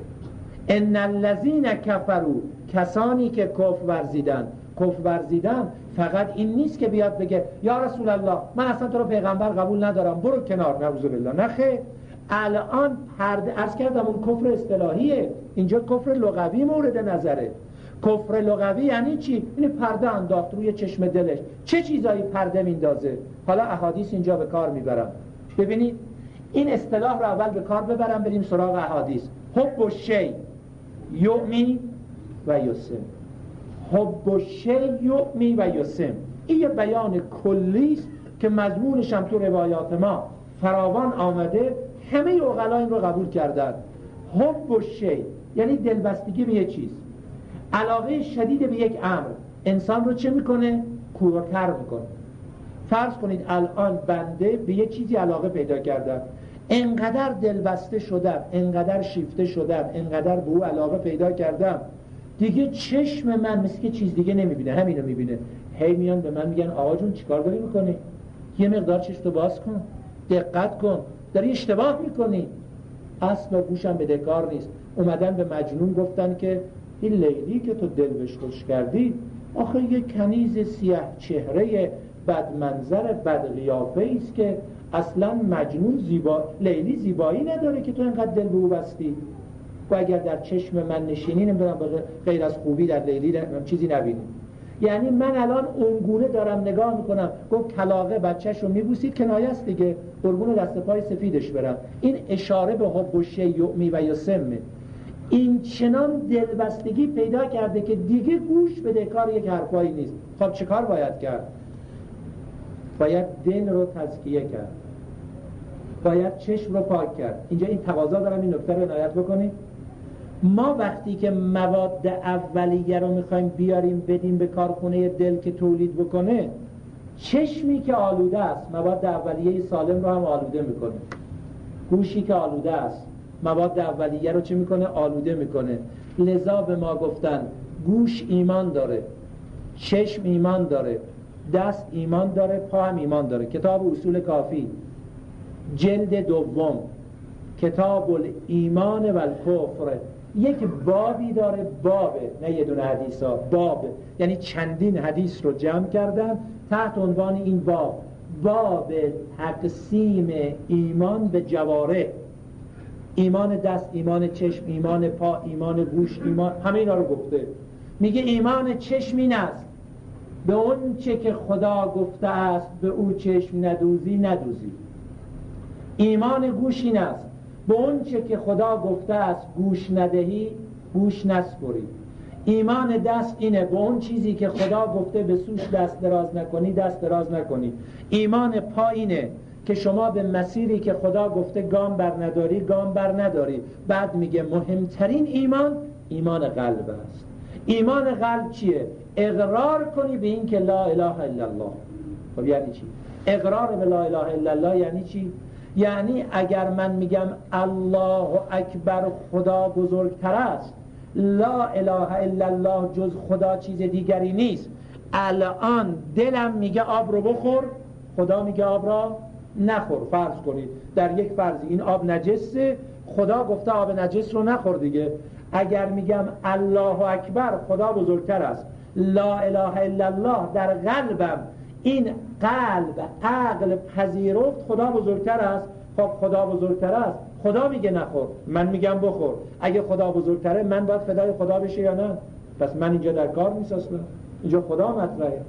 Speaker 2: ان الذین کفروا، کسانی که کفر ورزیدن. کفر ورزیدن فقط این نیست که بیاد بگه یا رسول الله من اصلا تو رو پیغمبر قبول ندارم، برو کنار، نعوذ بالله. نه خیر، الان پرده عرض کردم اون کفر اصطلاحیه، اینجا کفر لغوی مورد نظره. کفر لغوی یعنی چی؟ یعنی پرده انداخت روی چشم دلش. چه چیزایی پرده میندازه؟ حالا احادیث اینجا به کار میبرم. ببینید این اصطلاح رو اول به کار ببرم، بریم سراغ احادیث. حب الشیء یؤمی و یسم. حب الشیء یؤمی و یسم، این یه بیان کلی است که مضمونش هم تو روایات ما فراوان آمده، همه عقلا این رو قبول کردن. حب الشیء یعنی دلبستگی به یک چیز، علاقه شدید به یک امر انسان رو چه میکنه؟ کورتر میکنه. فرض کنید الان بنده به یک چیزی علاقه پیدا کردم، انقدر دلبسته شدم، انقدر شیفته شدم، انقدر به او علاقه پیدا کردم، دیگه چشم من مثل که چیز دیگه نمیبینه، همینو میبینه. هی میان به من میگن آقا جون چیکار داری میکنی؟ یه مقدار چشمتو باز کن، دقت کن، داری اشتباه میکنی. اصلا گوشم به دکار نیست. اومدن به مجنون گفتن که این لیلی که تو دلش خوش کردی آخه یه کنیز سیاه چهره بدمنظر بدقیافه ایست که اصلا مجنون زیبا، لیلی زیبایی نداره که تو اینقدر دل به او بستی. و اگر در چشم من نشینی نمیدونم غیر از خوبی در لیلی چیزی نبینی. یعنی من الان اونگونه دارم نگاه میکنم، گفت کلاغه بچه‌شو میبوسید، کنایه است دیگه، قربون دست پای سفیدش برم. این اشاره به حب الشیء یؤمی و یسم. این چنان دلبستگی پیدا کرده که دیگه گوش بده کار یک حرفایی نیست. خب چه کار باید کرد؟ باید دل رو تزکیه کرد، باید چشم رو پاک کرد. اینجا این تقاضا دارم این نکته رو عنایت بکنید. ما وقتی که مواد اولیه رو میخوایم بیاریم بدیم به کارخونه دل که تولید بکنه، چشمی که آلوده است مواد اولیه سالم رو هم آلوده میکنه. گوشی که آلوده است مواد اولیه رو چه میکنه؟ آلوده میکنه. لذا به ما گفتن گوش ایمان داره، چشم ایمان داره، دست ایمان داره، پا هم ایمان داره. کتاب اصول کافی جلد دوم، کتاب الایمان و الکفر، یک بابی داره، بابه، نه یه دونه حدیث ها، باب یعنی چندین حدیث رو جمع کردن تحت عنوان این باب، باب تقسیم ایمان به جوارح. ایمان دست، ایمان چشم، ایمان پا، ایمان گوش، ایمان، همه اینا رو گفته. میگه ایمان چشم این است به اون چه که خدا گفته است به او چشم ندوزی ندوزی. ایمان گوش این است به اون چه که خدا گفته است گوش ندهی گوش نسپری. ایمان دست اینه به اون چیزی که خدا گفته به سوش دست دراز نکنی دست دراز نکنی. ایمان پا اینه که شما به مسیری که خدا گفته گام بر نداری گام بر نداری. بعد میگه مهمترین ایمان ایمان قلب است. ایمان قلب چیه؟ اقرار کنی به این که لا اله الا الله. خب یعنی چی؟ اقرار به لا اله الا الله یعنی چی؟ یعنی اگر من میگم الله اکبر خدا بزرگتر است، لا اله الا الله جز خدا چیز دیگری نیست، الان دلم میگه آب رو بخور، خدا میگه آب را نخور. فرض کنید در یک فرضی این آب نجسه، خدا گفته آب نجس رو نخور دیگه. اگر میگم الله اکبر خدا بزرگتر است، لا اله الا الله در قلبم این قلب عقل پذیرفت خدا بزرگتر است، خب خدا بزرگتر است، خدا میگه نخور، من میگم بخور. اگه خدا بزرگتره من باید فدای خدا بشه یا نه؟ پس من اینجا در کار نیست اصلا، اینجا خدا مطرحه.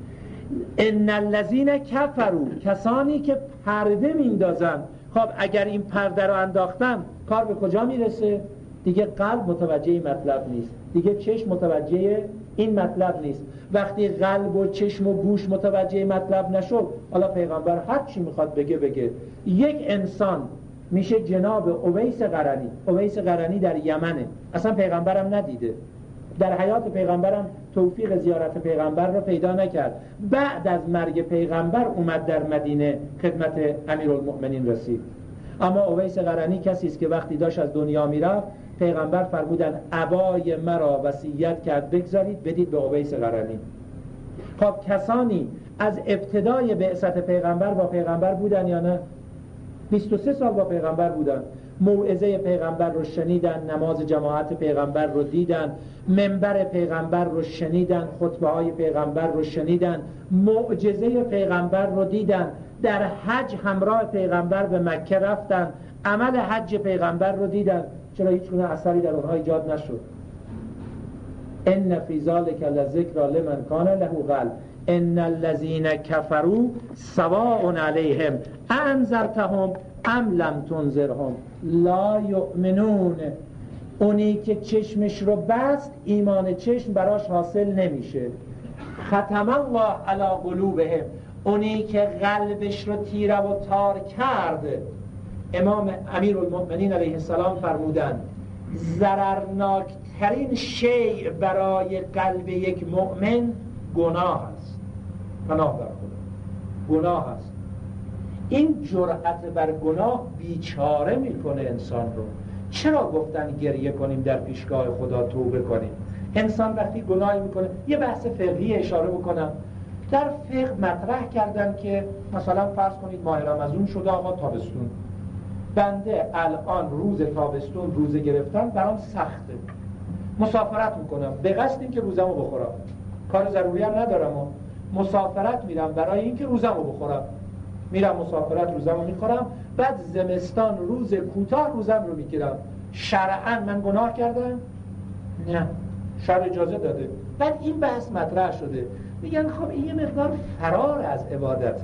Speaker 2: ان الذین کفروا، کسانی که پرده میندازن. خب اگر این پرده رو انداختن کار به کجا میرسه؟ دیگه قلب متوجه این مطلب نیست، دیگه چشم متوجه این مطلب نیست. وقتی قلب و چشم و گوش متوجه مطلب نشد، حالا پیغمبر هر چی میخواد بگه بگه. یک انسان میشه جناب اویس قرنی. اویس قرنی در یمنه، اصلا پیغمبرم ندیده، در حیات پیغمبرم توفیق زیارت پیغمبر رو پیدا نکرد، بعد از مرگ پیغمبر اومد در مدینه خدمت امیرالمؤمنین رسید. اما اویس قرنی کسی است که وقتی داشت از دنیا میرفت پیغمبر فرمودن عبای مرا وصیت کرد بگذارید بدید به اویس قرنی. خب کسانی از ابتدای بعثت پیغمبر با پیغمبر بودن یا نه؟ بیست و سه سال با پیغمبر بودن، موعظه پیغمبر رو شنیدن، نماز جماعت پیغمبر رو دیدن، منبر پیغمبر رو شنیدن، خطبه های پیغمبر رو شنیدن، معجزه پیغمبر رو دیدن، در حج همراه پیغمبر به مکه رفتن، عمل حج پیغمبر رو دیدن. چرا هیچ گونه اثری در اونها ایجاد نشد؟ ان فی ذلک لذکری لمن کان له قلب ان الذین کفروا سواء علیهم انذرتهم ام لم تنذرهم لا یؤمنون. اونی که چشمش رو بست ایمان چشم براش حاصل نمیشه. ختم الله علی قلوبهم، اونی که قلبش رو تیره و تار کرد. امام امیرالمؤمنین علیه السلام فرمودند ضررناکترین شیء برای قلب یک مؤمن گناه است. پناه بر خدا، گناه است. این جرأت بر گناه بیچاره میکنه انسان رو. چرا گفتن گریه کنیم در پیشگاه خدا، توبه کنیم؟ انسان وقتی گناهی میکنه، یه بحث فقهی اشاره بکنم، در فقه مطرح کردن که مثلا فرض کنید ماه رمضان شده آقا تابستون، بنده الان روز تابستون روزه گرفتن برام سخته، مسافرت میکنم به قصد اینکه روزمو بخورم، کار ضروری هم ندارم و مسافرت میرم برای اینکه روزمو بخورم، میرم مسافرت روزمو میخورم، بعد زمستان روز کوتاه روزم رو میگیرم. شرعاً من گناه کردم؟ نه، شرع اجازه داده. بعد این بحث مطرح شده، میگن خب این یه مقدار فرار از عبادته.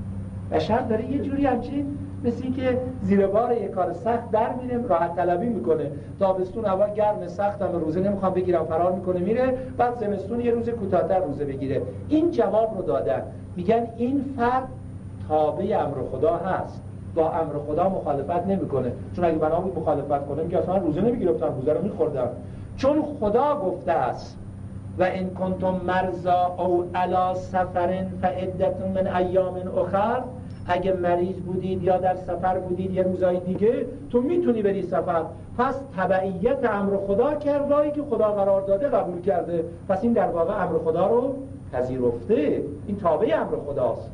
Speaker 2: بشر داره یه جوری همچین مثل این که زیر بار یه کار سخت در میره، راحت طلبی میکنه. تابستون اول گرم سخت هم روزه نمیخوام بگیرم، فرار میکنه میره، بعد زمستون یه روز کوتاه‌تر روزه بگیره. این جواب رو دادن، میگن این فرد تابع امر خدا هست، با امر خدا مخالفت نمیکنه. چون اگه بنا بود مخالفت کنه میگه اصلا روزه نمیگرفتم، روزه رو میخوردم. چون خدا گفته است و ان کنتم مرضا او علی سفر فعدة من ایام اخر، اگه مریض بودید یا در سفر بودید یه روزای دیگه تو میتونی بری سفر. پس تبعیت امر خدا کرد، راهی که خدا قرار داده قبول کرده، پس این در واقع امر خدا رو پذیرفته، این تابع امر خداست.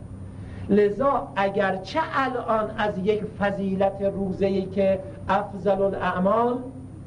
Speaker 2: لذا اگرچه الان از یک فضیلت روزه‌ای که افضل الاعمال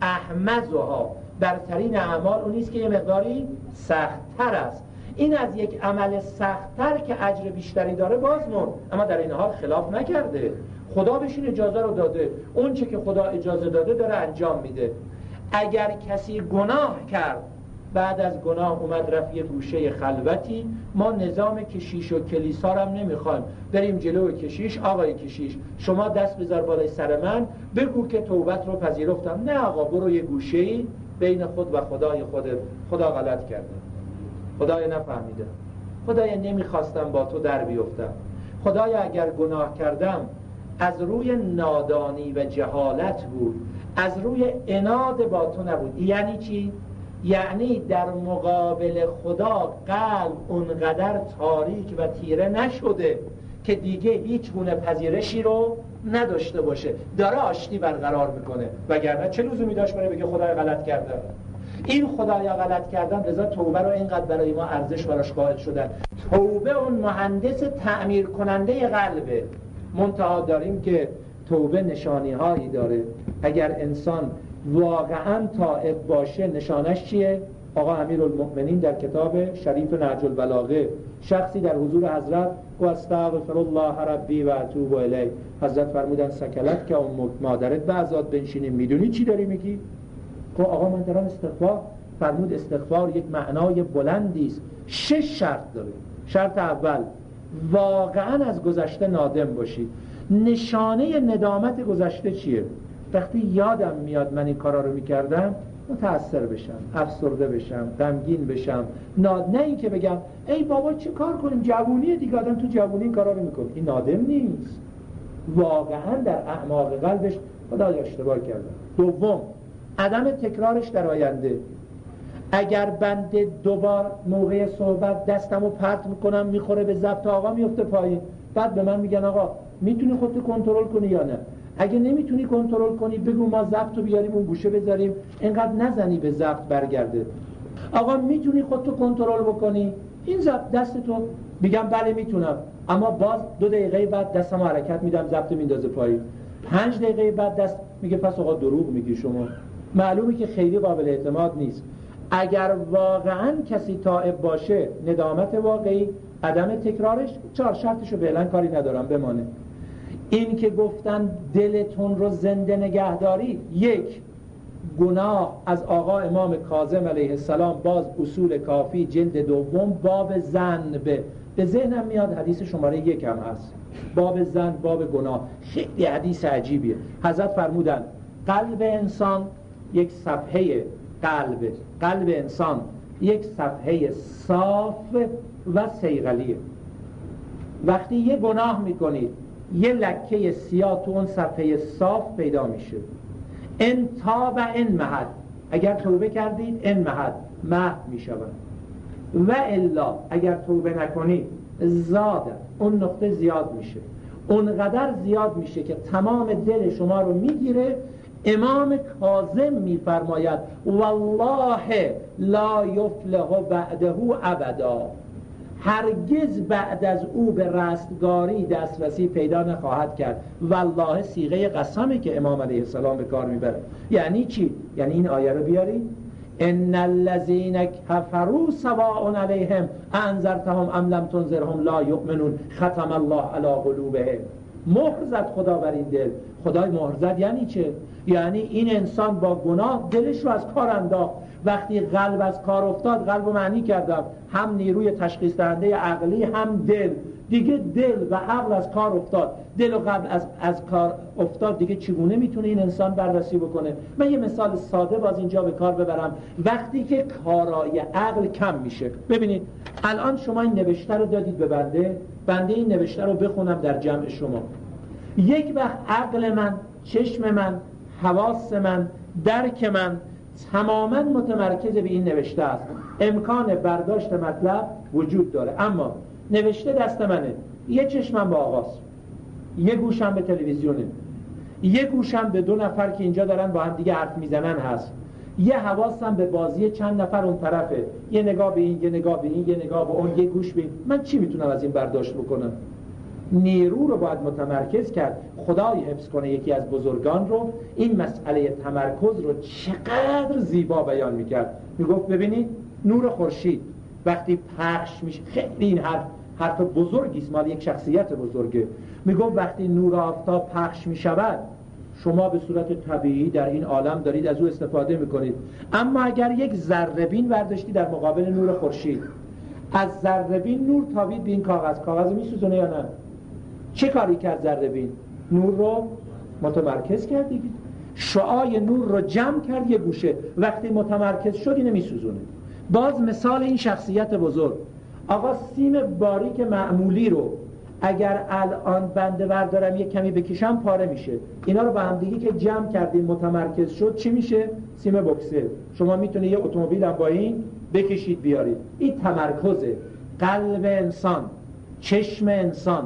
Speaker 2: احمدها، برترین اعمال اونیست که یه مقداری سخت‌تر است، این از یک عمل سخت‌تر که اجر بیشتری داره بازمون، اما در این حال خلاف نکرده. خدا بهش این اجازه رو داده، اون چه که خدا اجازه داده داره انجام میده. اگر کسی گناه کرد بعد از گناه اومد رفت یه گوشه خلوتی، ما نظام کشیش و کلیسا رو هم نمیخوایم بریم جلو کشیش، آقای کشیش شما دست بذار بالای سر من بگو که توبت رو پذیرفتم. نه آقا، برو یه گوشه‌ای بین خود و خدای خودت، خدا غلط کرده، خدای نفهمیده، خدای نمیخواستم با تو در بیفتم، خدای اگر گناه کردم از روی نادانی و جهالت بود، از روی عناد با تو نبود. یعنی چی؟ یعنی در مقابل خدا قلب اونقدر تاریک و تیره نشده که دیگه هیچ گونه پذیرشی رو نداشته باشه، داره آشتی برقرار میکنه. وگرنه چه لزومی داشت بره بگه خدای غلط کردم؟ این خدایا غلط کردم، لذا توبه رو اینقدر برای ما ارزش براش قائل شدن. توبه اون مهندس تعمیر کننده قلبه. منتها داریم که توبه نشانی هایی داره. اگر انسان واقعا تائب باشه نشانش چیه؟ آقا امیرالمؤمنین در کتاب شریف نهج البلاغه، شخصی در حضور حضرت و استغفر الله ربی و اتوب الیه، حضرت فرمودن سکلت که اون مادرت بعضات بنشینیم، میدونی چی داری میگی؟ که آقا من دارم استغفار. فرمود استغفار یک معنای بلندی است، شش شرط داره. شرط اول واقعا از گذشته نادم باشی. نشانه ندامت گذشته چیه؟ وقتی یادم میاد من این کارا رو میکردم متأثر بشم، افسرده بشم، غمگین بشم، ناد نه این که بگم ای بابا چه کار کنیم، جوونیه دیگه، آدم تو جوونی این کارا رو میکنه. این نادم نیست، واقعا در اعماق قلبش خدایا اشتباه کردم. دوم عدم تکرارش در آینده. اگر بنده دوبار موقع صحبت دستمو پرت میکنم میخوره به ضبط آقا میفته پایین، بعد به من میگن آقا میتونی خودتو کنترل کنی یا نه؟ اگه نمیتونی کنترل کنی بگو ما ضبطو بیاریم اون گوشه بذاریم، اینقدر نزنی به ضبط برگرده. آقا میتونی خودتو کنترل بکنی؟ این ضبط دستتو بگم بله میتونم، اما باز دو دقیقه بعد دستمو حرکت میدم ضبط میندازه پایین. پنج دقیقه بعد دست میگه پس آقا دروغ میگی شما. معلومه که خیلی قابل اعتماد نیست. اگر واقعا کسی تائب باشه، ندامت واقعی، عدم تکرارش، چهار شرطشو فعلا کاری ندارم بمانه. این که گفتن دلتون رو زنده نگهداری، یک گناه از آقا امام کاظم علیه السلام، باز اصول کافی جلد دوم باب ذنب. به ذهنم میاد حدیث شماره یک هم هست، باب زن، باب گناه. خیلی حدیث عجیبیه. حضرت فرمودن قلب انسان یک صفحه، قلب قلب انسان یک صفحه صاف و صیقلیه. وقتی یه گناه میکنید یه لکه سیاه تو اون صفحه صاف پیدا میشه. ان تاب ان محد، اگر توبه کردید ان محد، محو میشود. و الا اگر توبه نکنید زاده، اون نقطه زیاد میشه، اونقدر زیاد میشه که تمام دل شما رو میگیره. امام کاظم میفرماید والله لا یفلح بعده ابدا، هرگز بعد از او به رستگاری دسترسی پیدا نخواهد کرد. والله صیغه قسمه که امام علیه السلام به کار میبره. یعنی چی؟ یعنی این آیه رو بیارید ان الذين كفروا سواء عليهم انذرتهم ام لم تنذرهم لا يؤمنون ختم الله على قلوبهم. مهر زد خدا بر این دل. خدای مهر زد یعنی چه؟ یعنی این انسان با گناه دلش رو از کار انداخت. وقتی قلب از کار افتاد، قلب رو معنی کردم، هم نیروی تشخیص دهنده عقلی هم دل. دیگه دل و عقل از کار افتاد، دل و قلب از, از کار افتاد، دیگه چگونه میتونه این انسان بررسی بکنه؟ من یه مثال ساده باز اینجا به کار ببرم. وقتی که کارای عقل کم میشه، ببینید الان شما این نوشته رو دادید به بنده، بنده این نوشته رو بخونم در جمع شما. یک وقت عقل من، چشم من، حواس من، درک من تماما متمرکز به این نوشته است. امکان برداشت مطلب وجود داره، اما نوشته دست منه. یه چشمم به آقاست، یه گوشم به تلویزیونه، یه گوشم به دو نفر که اینجا دارن با هم دیگه حرف میزنن هست، یه حواسم به بازی چند نفر اون طرفه، یه نگاه به این، یه نگاه به این، یه نگاه به اون، یه گوش به این. من چی میتونم از این برداشت بکنم؟ نیرو رو باید متمرکز کرد. خدای حفظ کنه یکی از بزرگان رو این مسئله تمرکز رو چقدر زیبا بیان میکرد. میگفت ببینید نور خورشید وقتی پخش میشه، خیلی این حرف حرف بزرگی است، مال یک شخصیت بزرگه. میگفت وقتی نور آفتاب پخش میشود شما به صورت طبیعی در این عالم دارید از او استفاده میکنید، اما اگر یک ذره بین برداشتی در مقابل نور خورشید، از ذره بین نور تابید به این کاغذ، کاغذ میسوزونه یا نه؟ چه کاری کرد ذره بین؟ نور رو متمرکز کرد دیگه. شعاع نور رو جمع کرد یه گوشه، وقتی متمرکز شد اینو میسوزونه. باز مثال این شخصیت بزرگ، آقا سیم باریک معمولی رو اگر الان بنده بردارم یک کمی بکشم پاره میشه. اینا رو با هم دیگه که جمع کردیم متمرکز شد چی میشه؟ سیم بوکسر. شما میتونید یه اتومبیل هم با این بکشید بیارید. این تمرکزه. قلب انسان، چشم انسان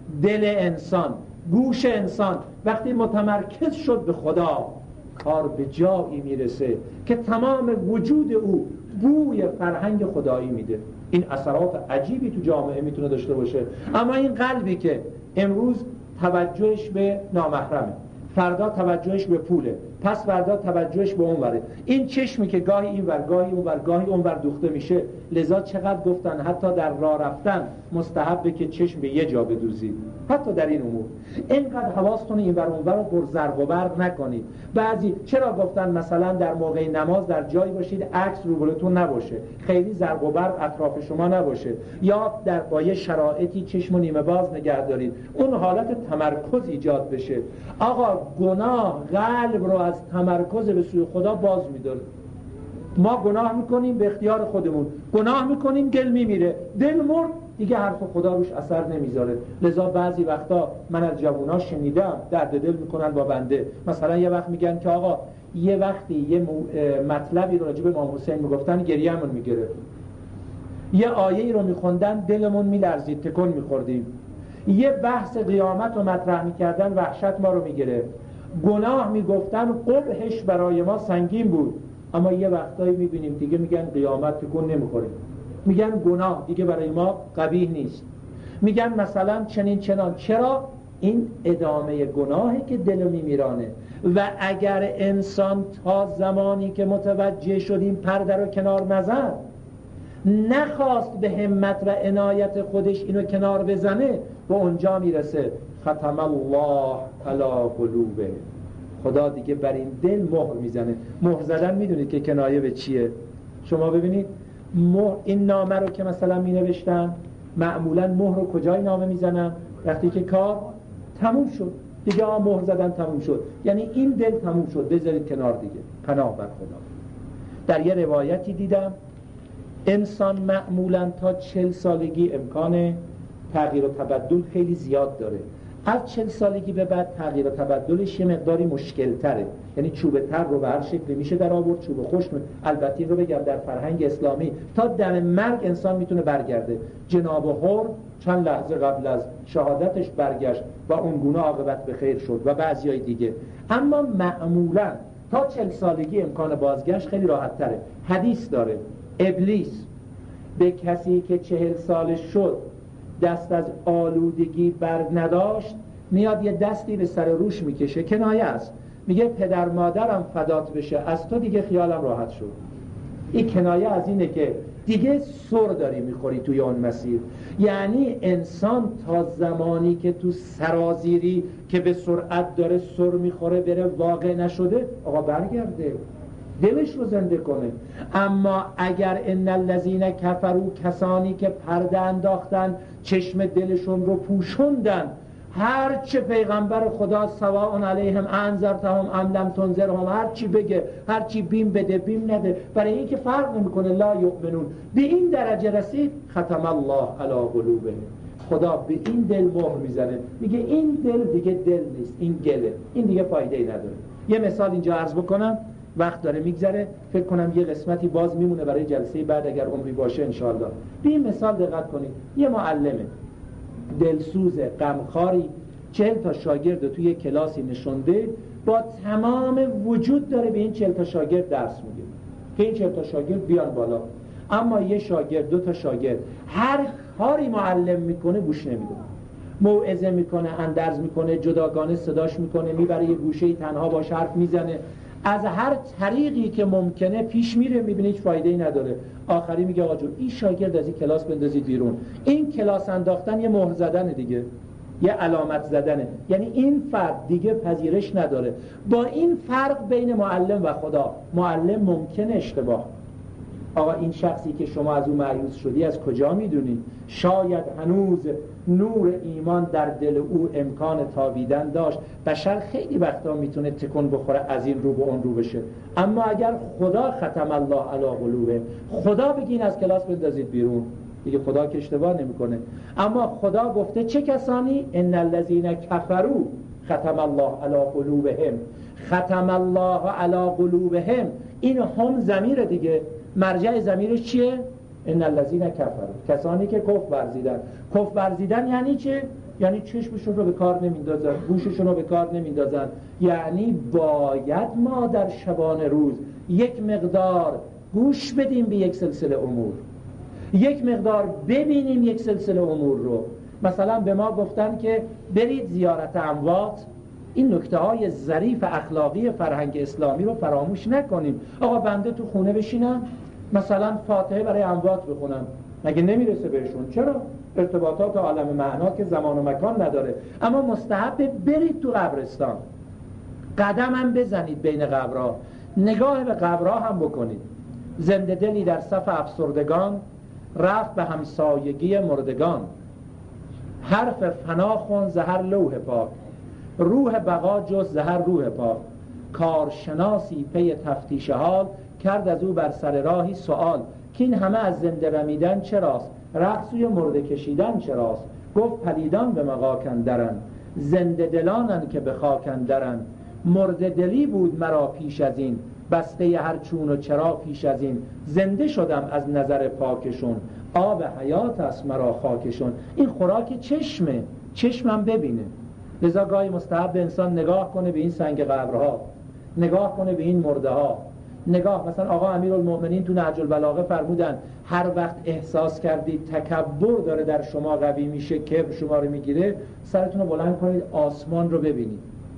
Speaker 2: دل انسان، گوش انسان وقتی متمرکز شد به خدا، کار به جایی میرسه که تمام وجود او بوی فرهنگ خدایی میده. این اثرات عجیبی تو جامعه میتونه داشته باشه. اما این قلبی که امروز توجهش به نامحرمه، فردا توجهش به پوله، پس فردا توجهش به اونوره، این چشمی که گاهی اینور گاهی اونور گاهی اونور دوخته میشه، لذا چقدر گفتن حتی در راه رفتن مستحبه که چشم به یه جا بدوزید، حتی در این امور. اینقدر حواستون اینور اونور رو پر زرق و برق نکنید. بعضی چرا گفتن مثلا در موقع نماز در جایی باشید عکس روبروتون نباشه، خیلی زرق و برق اطراف شما نباشه، یا در با یه شرایطی چشم و نیمه باز نگه دارید، اون حالت تمرکز ایجاد بشه. آقا گناه قلب رو از تمرکز به سوی خدا باز می‌داره. ما گناه میکنیم به اختیار خودمون، گناه میکنیم دل میمیره، دل مرد دیگه حرف خدا روش اثر نمیذاره. لذا بعضی وقتا من از جوونا شنیدم درد دل میکنن با بنده، مثلا یه وقت میگن که آقا یه وقتی یه مطلبی رو راجع به امام حسین میگفتن گریه‌مون میگرفت، یه آیه‌ای رو میخوندن دلمون میلرزید تکون میخوردیم، یه بحث قیامت رو مطرح میکردن وحشت ما رو میگرفت، گناه میگفتن قبحش برای ما سنگین بود. اما یه وقتایی میبینیم دیگه میگن قیامت تکون نمیخوره، میگن گناه دیگه برای ما قبیح نیست، میگن مثلا چنین چنان. چرا؟ این ادامه گناهی که دل میمیرانه. و اگر انسان تا زمانی که متوجه شدیم پرده رو کنار نزد، نخواست به همت و عنایت خودش اینو کنار بزنه، به اونجا میرسه ختم الله علی قلوبه، خدا دیگه بر این دل مهر میزنه. مهر زدن میدونید که کنایه به چیه؟ شما ببینید مهر، این نامه رو که مثلا می نوشتن معمولا مهر رو کجای نامه میزنن؟ وقتی که کار تموم شد دیگه، آ مهر زدن تموم شد، یعنی این دل تموم شد، بذارید کنار دیگه، پناه بر خدا. در یه روایتی دیدم انسان معمولا تا چل سالگی امکان تغییر و تبدل خیلی زیاد داره. از چل سالگی به بعد تغییر و تبدلش یه مقداری مشکل تره، یعنی چوب تر رو به هر شکلی میشه در آورد، چوب خشک. البته این رو بگم در فرهنگ اسلامی تا در مرگ انسان میتونه برگرده. جناب حر چند لحظه قبل از شهادتش برگشت و اون گونه عاقبت به خیر شد و بعضیای دیگه. اما معمولا تا چل سالگی امکان بازگشت خیلی راحت تره. حدیث داره ابلیس به کسی که چهل سالش شد دست از آلودگی بر نداشت، میاد یه دستی به سر روش میکشه، کنایه است، میگه پدر مادرم فدات بشه از تو دیگه خیالم راحت شد. این کنایه از اینه که دیگه سر داری میخوری توی اون مسیر. یعنی انسان تا زمانی که تو سرازیری که به سرعت داره سر میخوره بره واقع نشده، آقا برگرده دلش رو زنده کنه. اما اگر ان الذین کفروا، کسانی که پرده انداختن چشم دلشون رو پوشوندن، هر چه پیغمبر خدا سواء علیهم انذرتهم ام لم تنذرهم، هر چی بگه، هر چی بیم بده بیم نده، برای اینکه فرق نمیکنه، لا یؤمنون. به این درجه رسید ختم الله علی قلوبهم، خدا به این دل مهر میزنه، میگه این دل دیگه دل نیست، این گله، این دیگه فایده ای نداره. یه مثال اینجا عرض بکنم، وقت داره میگذره، فکر کنم یه قسمتی باز میمونه برای جلسه بعد اگر عمری باشه انشاءالله. به این مثال دقت کنید. یه معلمه دلسوز غمخواری چهل تا شاگرد توی کلاسی نشونده، با تمام وجود داره به این چهل تا شاگرد درس میده که این چهل تا شاگرد بیان بالا. اما یه شاگرد، دو تا شاگرد، هر کاری معلم میکنه گوش نمیده، موعظه میکنه، اندرز میکنه، جداگانه صداش میکنه، میبره یه گوشه‌ای تنها باش حرف میزنه، از هر طریقی که ممکنه پیش میره، میبینه هیچ فایده‌ای نداره. آخری میگه آقا جون این شاگرد از این کلاس بندازید بیرون. این کلاس انداختن یه مهر زدن دیگه، یه علامت زدنه، یعنی این فرد دیگه پذیرش نداره. با این فرق بین معلم و خدا، معلم ممکنه اشتباه. آقا این شخصی که شما از او مایوس شدی از کجا میدونی؟ شاید هنوز نور ایمان در دل او امکان تابیدن داشت. بشر خیلی وقتا میتونه تکون بخوره، از این رو به اون رو بشه. اما اگر خدا ختم الله علی قلوبه، خدا بگین از کلاس بندازید بیرون، دیگه خدا که اشتباه نمیکنه. اما خدا گفته چه کسانی؟ ان الذین کفروا ختم الله علی قلوبهم، ختم الله علی قلوبهم. این هم ضمیر دیگه، مرجع ضمیرش چیه؟ ان الذین کفروا، کسانی که کفر ورزیدن. کفر ورزیدن یعنی چه؟ یعنی چشمشون رو به کار نمیندازن، گوششون رو به کار نمیندازن. یعنی باید ما در شبانه روز یک مقدار گوش بدیم به یک سلسله امور، یک مقدار ببینیم یک سلسله امور رو. مثلا به ما گفتن که برید زیارت اموات، این نکته های ظریف اخلاقی فرهنگ اسلامی رو فراموش نکنیم. آقا بنده تو خونه بشینم مثلا فاتحه برای اموات بخونم، مگه نمیرسه بهشون؟ چرا؟ ارتباطات عالم معنا که زمان و مکان نداره. اما مستحب برید تو قبرستان، قدم هم بزنید بین قبرها، نگاه به قبرها هم بکنید. زنده دلی در صف افسردگان رفت به همسایگی مردگان، حرف فنا خون زهر لوح پاک، روح بقا جز زهر روح پاک. کارشناسی پی تفتیش حال، کرد از او بر سر راهی سؤال. که این همه از زنده رمیدن چراست، رقص سوی مرده کشیدن چراست؟ گفت پلیدان به مغاک اندرن، زنده دلانن که به خاک اندرن. مرده دلی بود مرا پیش از این، بسته هر چون و چرا پیش از این. زنده شدم از نظر پاکشون، آب حیات است مرا خاکشون. این خوراک چشمه، چشمم ببینه. لذا گاهی مستحب انسان نگاه کنه به این سنگ قبرها، نگاه کنه به این مرده ها. نگاه مثلا آقا امیرالمؤمنین تو نهج البلاغه فرمودن هر وقت احساس کردید تکبر داره در شما قوی میشه، کبر شما رو میگیره، سرتون رو بلند کنید آسمان رو ببینید،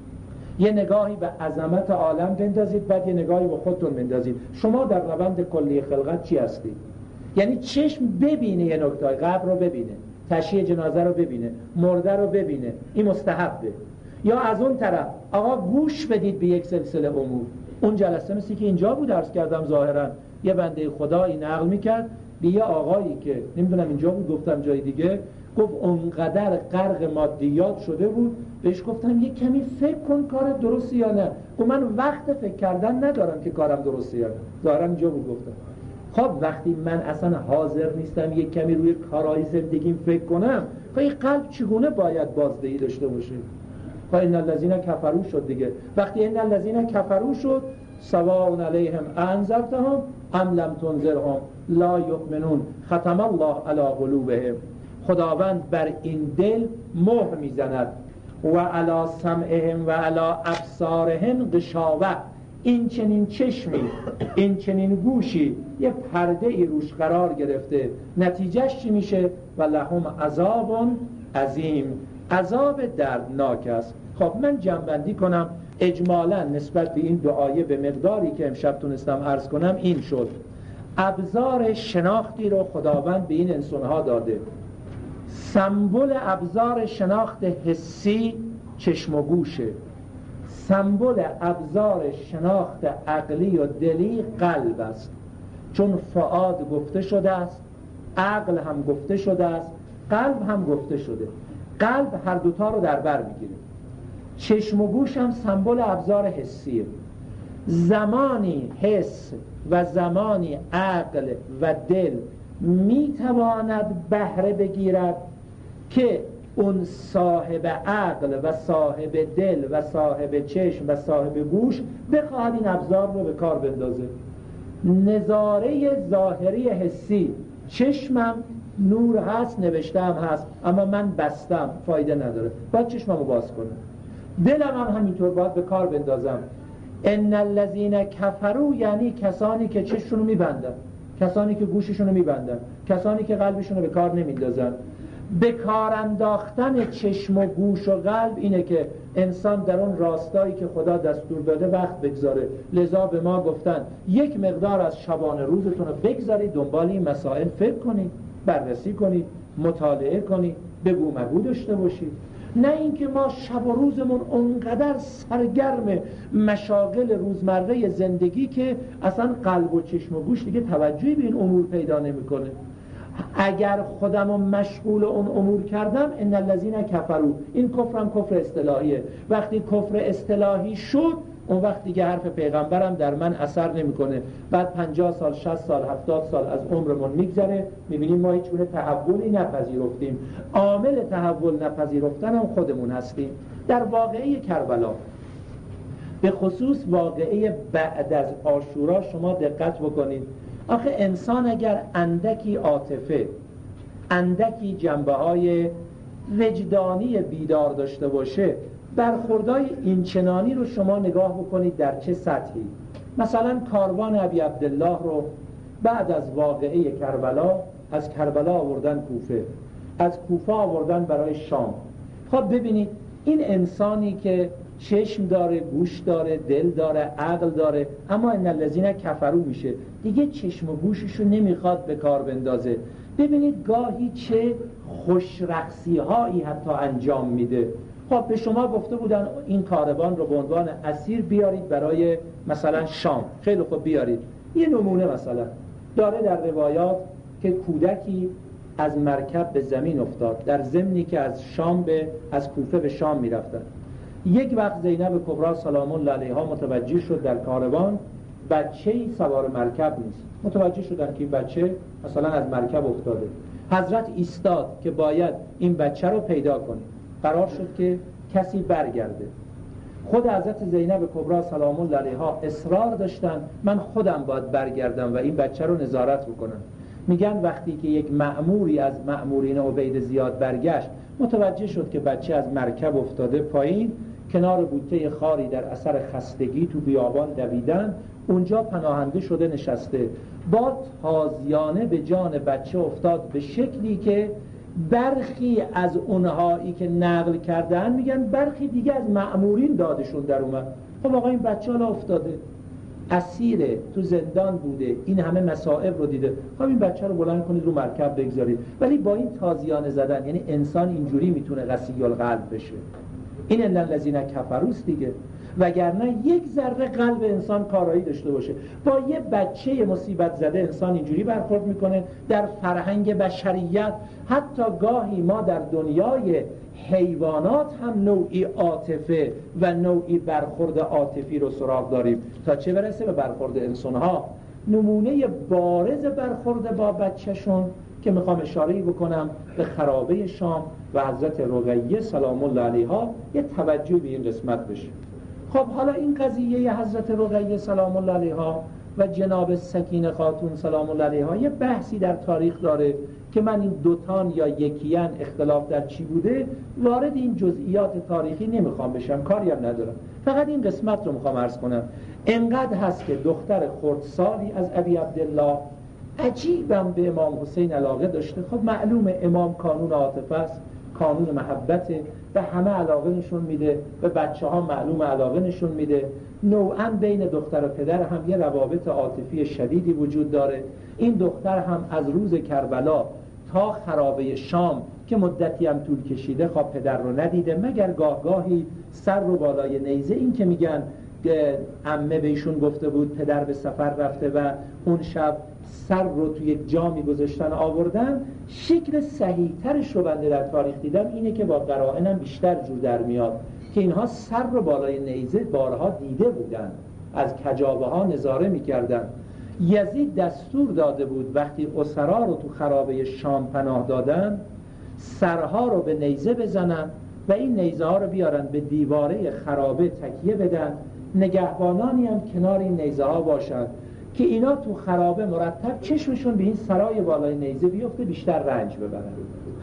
Speaker 2: یه نگاهی به عظمت عالم بندازید، بعد یه نگاهی به خودتون بندازید. شما در روند کلی خلقت چی هستید؟ یعنی چشم ببینه، یه نکته قبر رو ببینه، تشییع جنازه رو ببینه، مرده رو ببینه، این مستحبه. یا از اون طرف آقا گوش بدید به یک سلسله امور. اون جلسه مثل که اینجا بود عرض کردم، ظاهرا یه بنده خدایی نقل میکرد به یه آقایی که نمیدونم اینجا بود گفتم جای دیگه، گفت اونقدر غرق مادیات شده بود، بهش گفتم یه کمی فکر کن کارت درسته یا نه. گفت من وقت فکر کردن ندارم که کارم درسته یا نه. ظاهرا اینجا بود گفتم. خب وقتی من اصلا حاضر نیستم یک کمی روی کارهای زندگیم فکر کنم، خب این قلب چگونه باید بازدهی داشته باشه؟ خب ان الذین کفروا شد دیگه. وقتی ان الذین کفروا شد سواء علیهم انذرتهم ام لم تنذرهم لا یؤمنون ختم الله علی قلوبهم. خداوند بر این دل مهر میزند و علی سمعهم و علی ابصارهم غشاوه. این چنین چشمی، این چنین گوشی یه پرده ای روش قرار گرفته، نتیجهش چی میشه؟ و لهم عذاب عظیم، عذاب دردناک است. خب من جمع‌بندی کنم اجمالا نسبت به این دو آیه به مقداری که امشب تونستم عرض کنم این شد. ابزار شناختی رو خداوند به این انسانها داده. سمبل ابزار شناخت حسی چشم و گوشه، سمبل ابزار شناخت عقلی و دلی قلب است. چون فؤاد گفته شده است، عقل هم گفته شده است، قلب هم گفته شده. قلب هر دوتا رو در بر میگیره. چشم و گوش هم سمبل ابزار حسیه. زمانی حس و زمانی عقل و دل میتواند بهره بگیرد که اون صاحب عقل و صاحب دل و صاحب چشم و صاحب گوش بخواهد این ابزار رو به کار بندازه. نظاره ظاهری حسی، چشمم نور هست، نوشتم هست، اما من بستم، فایده نداره، باید چشممو باز کنم. دلم هم همینطور باید به کار بندازم. ان الذین کفروا یعنی کسانی که چشمشونو میبندن، کسانی که گوششونو میبندن، کسانی که قلبشونو به کار نمیندازن. به کار انداختن چشم و گوش و قلب اینه که انسان در اون راستایی که خدا دستور داده وقت بگذاره. لذا به ما گفتن یک مقدار از شبانه روزتون رو بگذارید دنبال این مسائل فکر کنید، بررسی کنید، مطالعه کنید، بگو مگو داشته باشید. نه اینکه ما شب و روزمون اونقدر سرگرم مشاغل روزمره زندگی که اصلا قلب و چشم و گوش دیگه توجهی به این امور پیدا نمیکنه. اگر خودمو مشغول اون امور کردم ان الذین کفروا، این کفرم کفر اصطلاحیه. وقتی کفر اصطلاحی شد اون وقت دیگه حرف پیغمبرم در من اثر نمیکنه. بعد پنجاه سال، شصت سال، هفتاد سال از عمرمون میگذره، میبینیم ما هیچ گونه تحولی نپذیرفتیم. عامل تحول نپذیرفتن هم خودمون هستیم. در واقعه کربلا، به خصوص واقعه بعد از عاشورا شما دقت بکنید. آخه انسان اگر اندکی عاطفه، اندکی جنبه های وجدانی بیدار داشته باشه، برخوردهای اینچنانی رو شما نگاه بکنید در چه سطحی. مثلا کاروان ابی عبدالله رو بعد از واقعه کربلا از کربلا آوردن کوفه، از کوفه آوردن برای شام. خب ببینید این انسانی که چشم داره، گوش داره، دل داره، عقل داره، اما ان الذین کفروا میشه دیگه چشم و گوشش رو نمیخواد به کار بندازه. ببینید گاهی چه خوشرقصی هایی حتی انجام میده. خب به شما گفته بودن این کاروان رو به عنوان اسیر بیارید برای مثلا شام، خیلی خوب بیارید. یه نمونه مثلا داره در روایات که کودکی از مرکب به زمین افتاد در ضمنی که از شام به از کوفه به شام میرفتن. یک وقت زینب کبری سلام الله علیها متوجه شد در کاروان بچه‌ای سوار مرکب نیست. متوجه شدن که این بچه مثلا از مرکب افتاده. حضرت ایستاد که باید این بچه رو پیدا کنه. قرار شد که کسی برگرده. خود حضرت زینب کبری سلام الله علیها اصرار داشتن من خودم باید برگردم و این بچه رو نظارت بکنم. میگن وقتی که یک مأموری از مأمورین عبید زیاد برگشت، متوجه شد که بچه از مرکب افتاده پایین، کنار بوته خاری در اثر خستگی تو بیابان دویدن، اونجا پناهنده شده نشسته. با تازیانه به جان بچه افتاد به شکلی که برخی از اونهایی که نقل کردن میگن برخی دیگه از مأمورین دادشون در اومد. خب آقا این بچه حالا افتاده، اسیره، تو زندان بوده، این همه مصائب رو دیده، خب این بچه رو بلند کنید رو مرکب بگذارید. ولی با این تازیانه زدن، یعنی انسان اینجوری میتونه قسی القلب بشه. این ان الذین کفروا دیگه. وگرنه یک ذره قلب انسان کارایی داشته باشه. با یه بچه مصیبت زده انسان اینجوری برخورد میکنه. در فرهنگ بشریت حتی گاهی ما در دنیای حیوانات هم نوعی عاطفه و نوعی برخورد عاطفی رو سراغ داریم، تا چه برسه به برخورد انسان‌ها. نمونه بارز برخورد با بچه‌شون که میخوام اشاره‌ای بکنم به خرابه شام و حضرت رقیه سلام الله علیها، یه توجه به این قسمت بشه. خب حالا این قضیه حضرت رقیه سلام الله علیها و جناب سکینه خاتون سلام الله علیها یه بحثی در تاریخ داره که من این دوتان یا یکیان اختلاف در چی بوده وارد این جزئیات تاریخی نمیخوام بشم، کاری هم ندارم، فقط این قسمت رو میخوام عرض کنم. انقدر هست که دختر خردسالی از ابی عبدالله عجیبم به امام حسین علاقه داشته. خب معلومه امام کانون عاطفه است، کانون محبته، به همه علاقه نشون میده، به بچه ها معلوم علاقه نشون میده. نوعاً بین دختر و پدر هم یه روابط عاطفی شدیدی وجود داره. این دختر هم از روز کربلا تا خرابه شام که مدتی هم طول کشیده خب پدر رو ندیده، مگر گاه گاهی سر رو بالای نیزه. این که میگن عمه بهشون گفته بود پدر به سفر رفته و اون شب سر رو توی جامی گذاشتن آوردن، شکل صحیح ترش رو بنده در تاریخ دیدم اینه که با قرائنم بیشتر جور در میاد که اینها سر رو بالای نیزه بارها دیده بودن، از کجاوه ها نظاره میکردن. یزید دستور داده بود وقتی اسرا رو تو خرابه شام پناه دادن سرها رو به نیزه بزنن و این نیزه ها رو بیارن به دیواره خرابه تکیه بدن، نگهبانانی هم کنار این نیزه ها باشن که اینا تو خرابه مرتب چشمشون به این سرای بالای نیزه بیفته بیشتر رنج ببرن.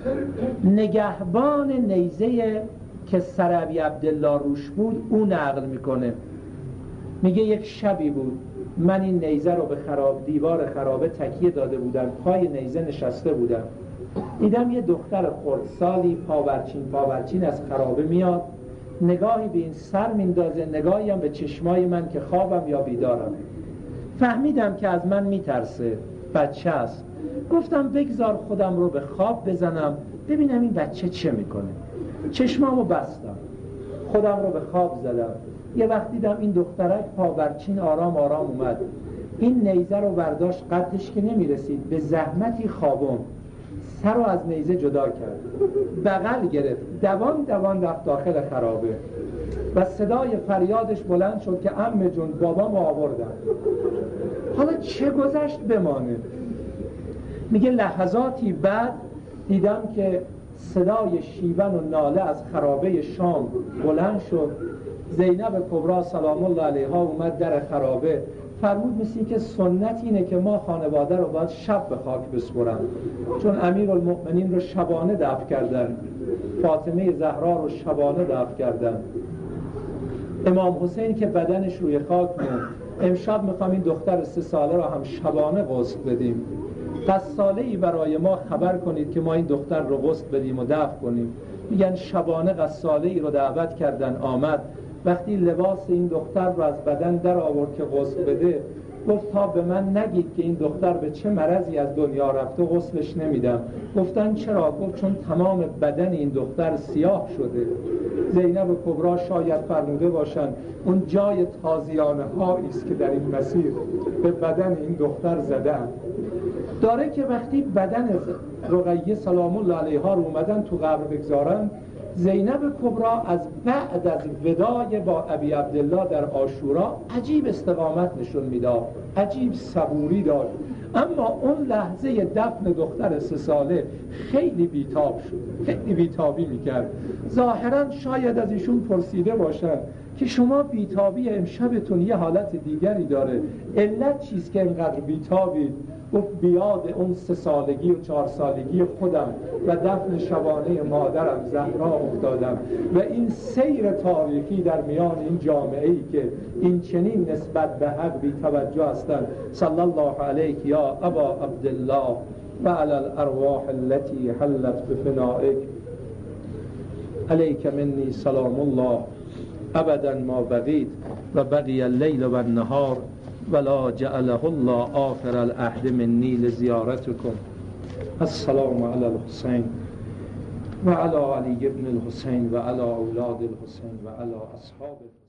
Speaker 2: نگهبان نیزه که سر ابی عبدالله روش بود او نقل میکنه، میگه یک شبی بود من این نیزه رو به خراب دیوار خرابه تکیه داده بودم، پای نیزه نشسته بودم، دیدم یه دختر خردسالی پاورچین پاورچین از خرابه میاد، نگاهی به این سر میندازه، نگاهی هم به چشمای من که خوابم یا بیدارم. فهمیدم که از من میترسه، بچه است. گفتم بگذار خودم رو به خواب بزنم ببینم این بچه چه میکنه. چشمامو بستم، خودم رو به خواب زدم. یه وقت دیدم این دخترک پاورچین آرام آرام اومد، این نیزه رو برداشت، قدش که نمیرسید، به زحمتی خوابم سر رو از نیزه جدا کرد، بغل گرفت، دوان دوان رفت داخل خرابه و صدای فریادش بلند شد که عمه جون بابام آوردن. حالا چه گذشت بمانه. میگه لحظاتی بعد دیدم که صدای شیون و ناله از خرابه شام بلند شد، زینب کبرا سلام الله علیها اومد در خرابه، فرمود مثل که سنت اینه که ما خانواده رو باید شب به خاک بسپرن، چون امیرالمؤمنین رو شبانه دفن کردن، فاطمه زهرا رو شبانه دفن کردن، امام حسین که بدنش روی خاک موند. امشب میخوام این دختر سه ساله رو هم شبانه غسل بدیم. غساله‌ای برای ما خبر کنید که ما این دختر رو غسل بدیم و دفن کنیم. میگن شبانه غساله‌ای رو دعوت کردن، آمد. وقتی لباس این دختر رو از بدن در آورد که غسل بده، گفت تا به من نگید که این دختر به چه مرضی از دنیا رفته غسلش نمیدم. گفتن چرا؟ گفت چون تمام بدن این دختر سیاه شده. زینب کبرا شاید فرموده باشند اون جای تازیانه هایی است که در این مسیر به بدن این دختر زدن. داره که وقتی بدن رقیه سلام الله علیها رو اومدن تو قبر بگذارن، زینب کبرا از بعد از وداع با ابی عبدالله در عاشورا عجیب استقامت نشون میداد، عجیب صبوری داشت، اما اون لحظه دفن دختر سه ساله خیلی بیتاب شد، خیلی بیتابی میکرد. ظاهرا شاید از ایشون پرسیده باشن که شما بیتابی امشبتون یه حالت دیگری داره، علت چیست که اینقدر بیتابید؟ گفت بیاد اون سه سالگی و چهار سالگی خودم و دفن شبانه مادرم زهرا افتادم و این سیر تاریخی در میان این جامعه‌ای که این چنین نسبت به حق بی توجه هستند. صلی الله علیک یا ابا عبدالله و علی الارواح التي حلت بفنائک، علیک منی سلام الله ابدا ما بقیت و بقی اللیل و النهار ولا جعله الله آخر العهد منی لزیارتکم. السلام علی الحسین و علی علی ابن الحسین و علی اولاد الحسین و علی اصحاب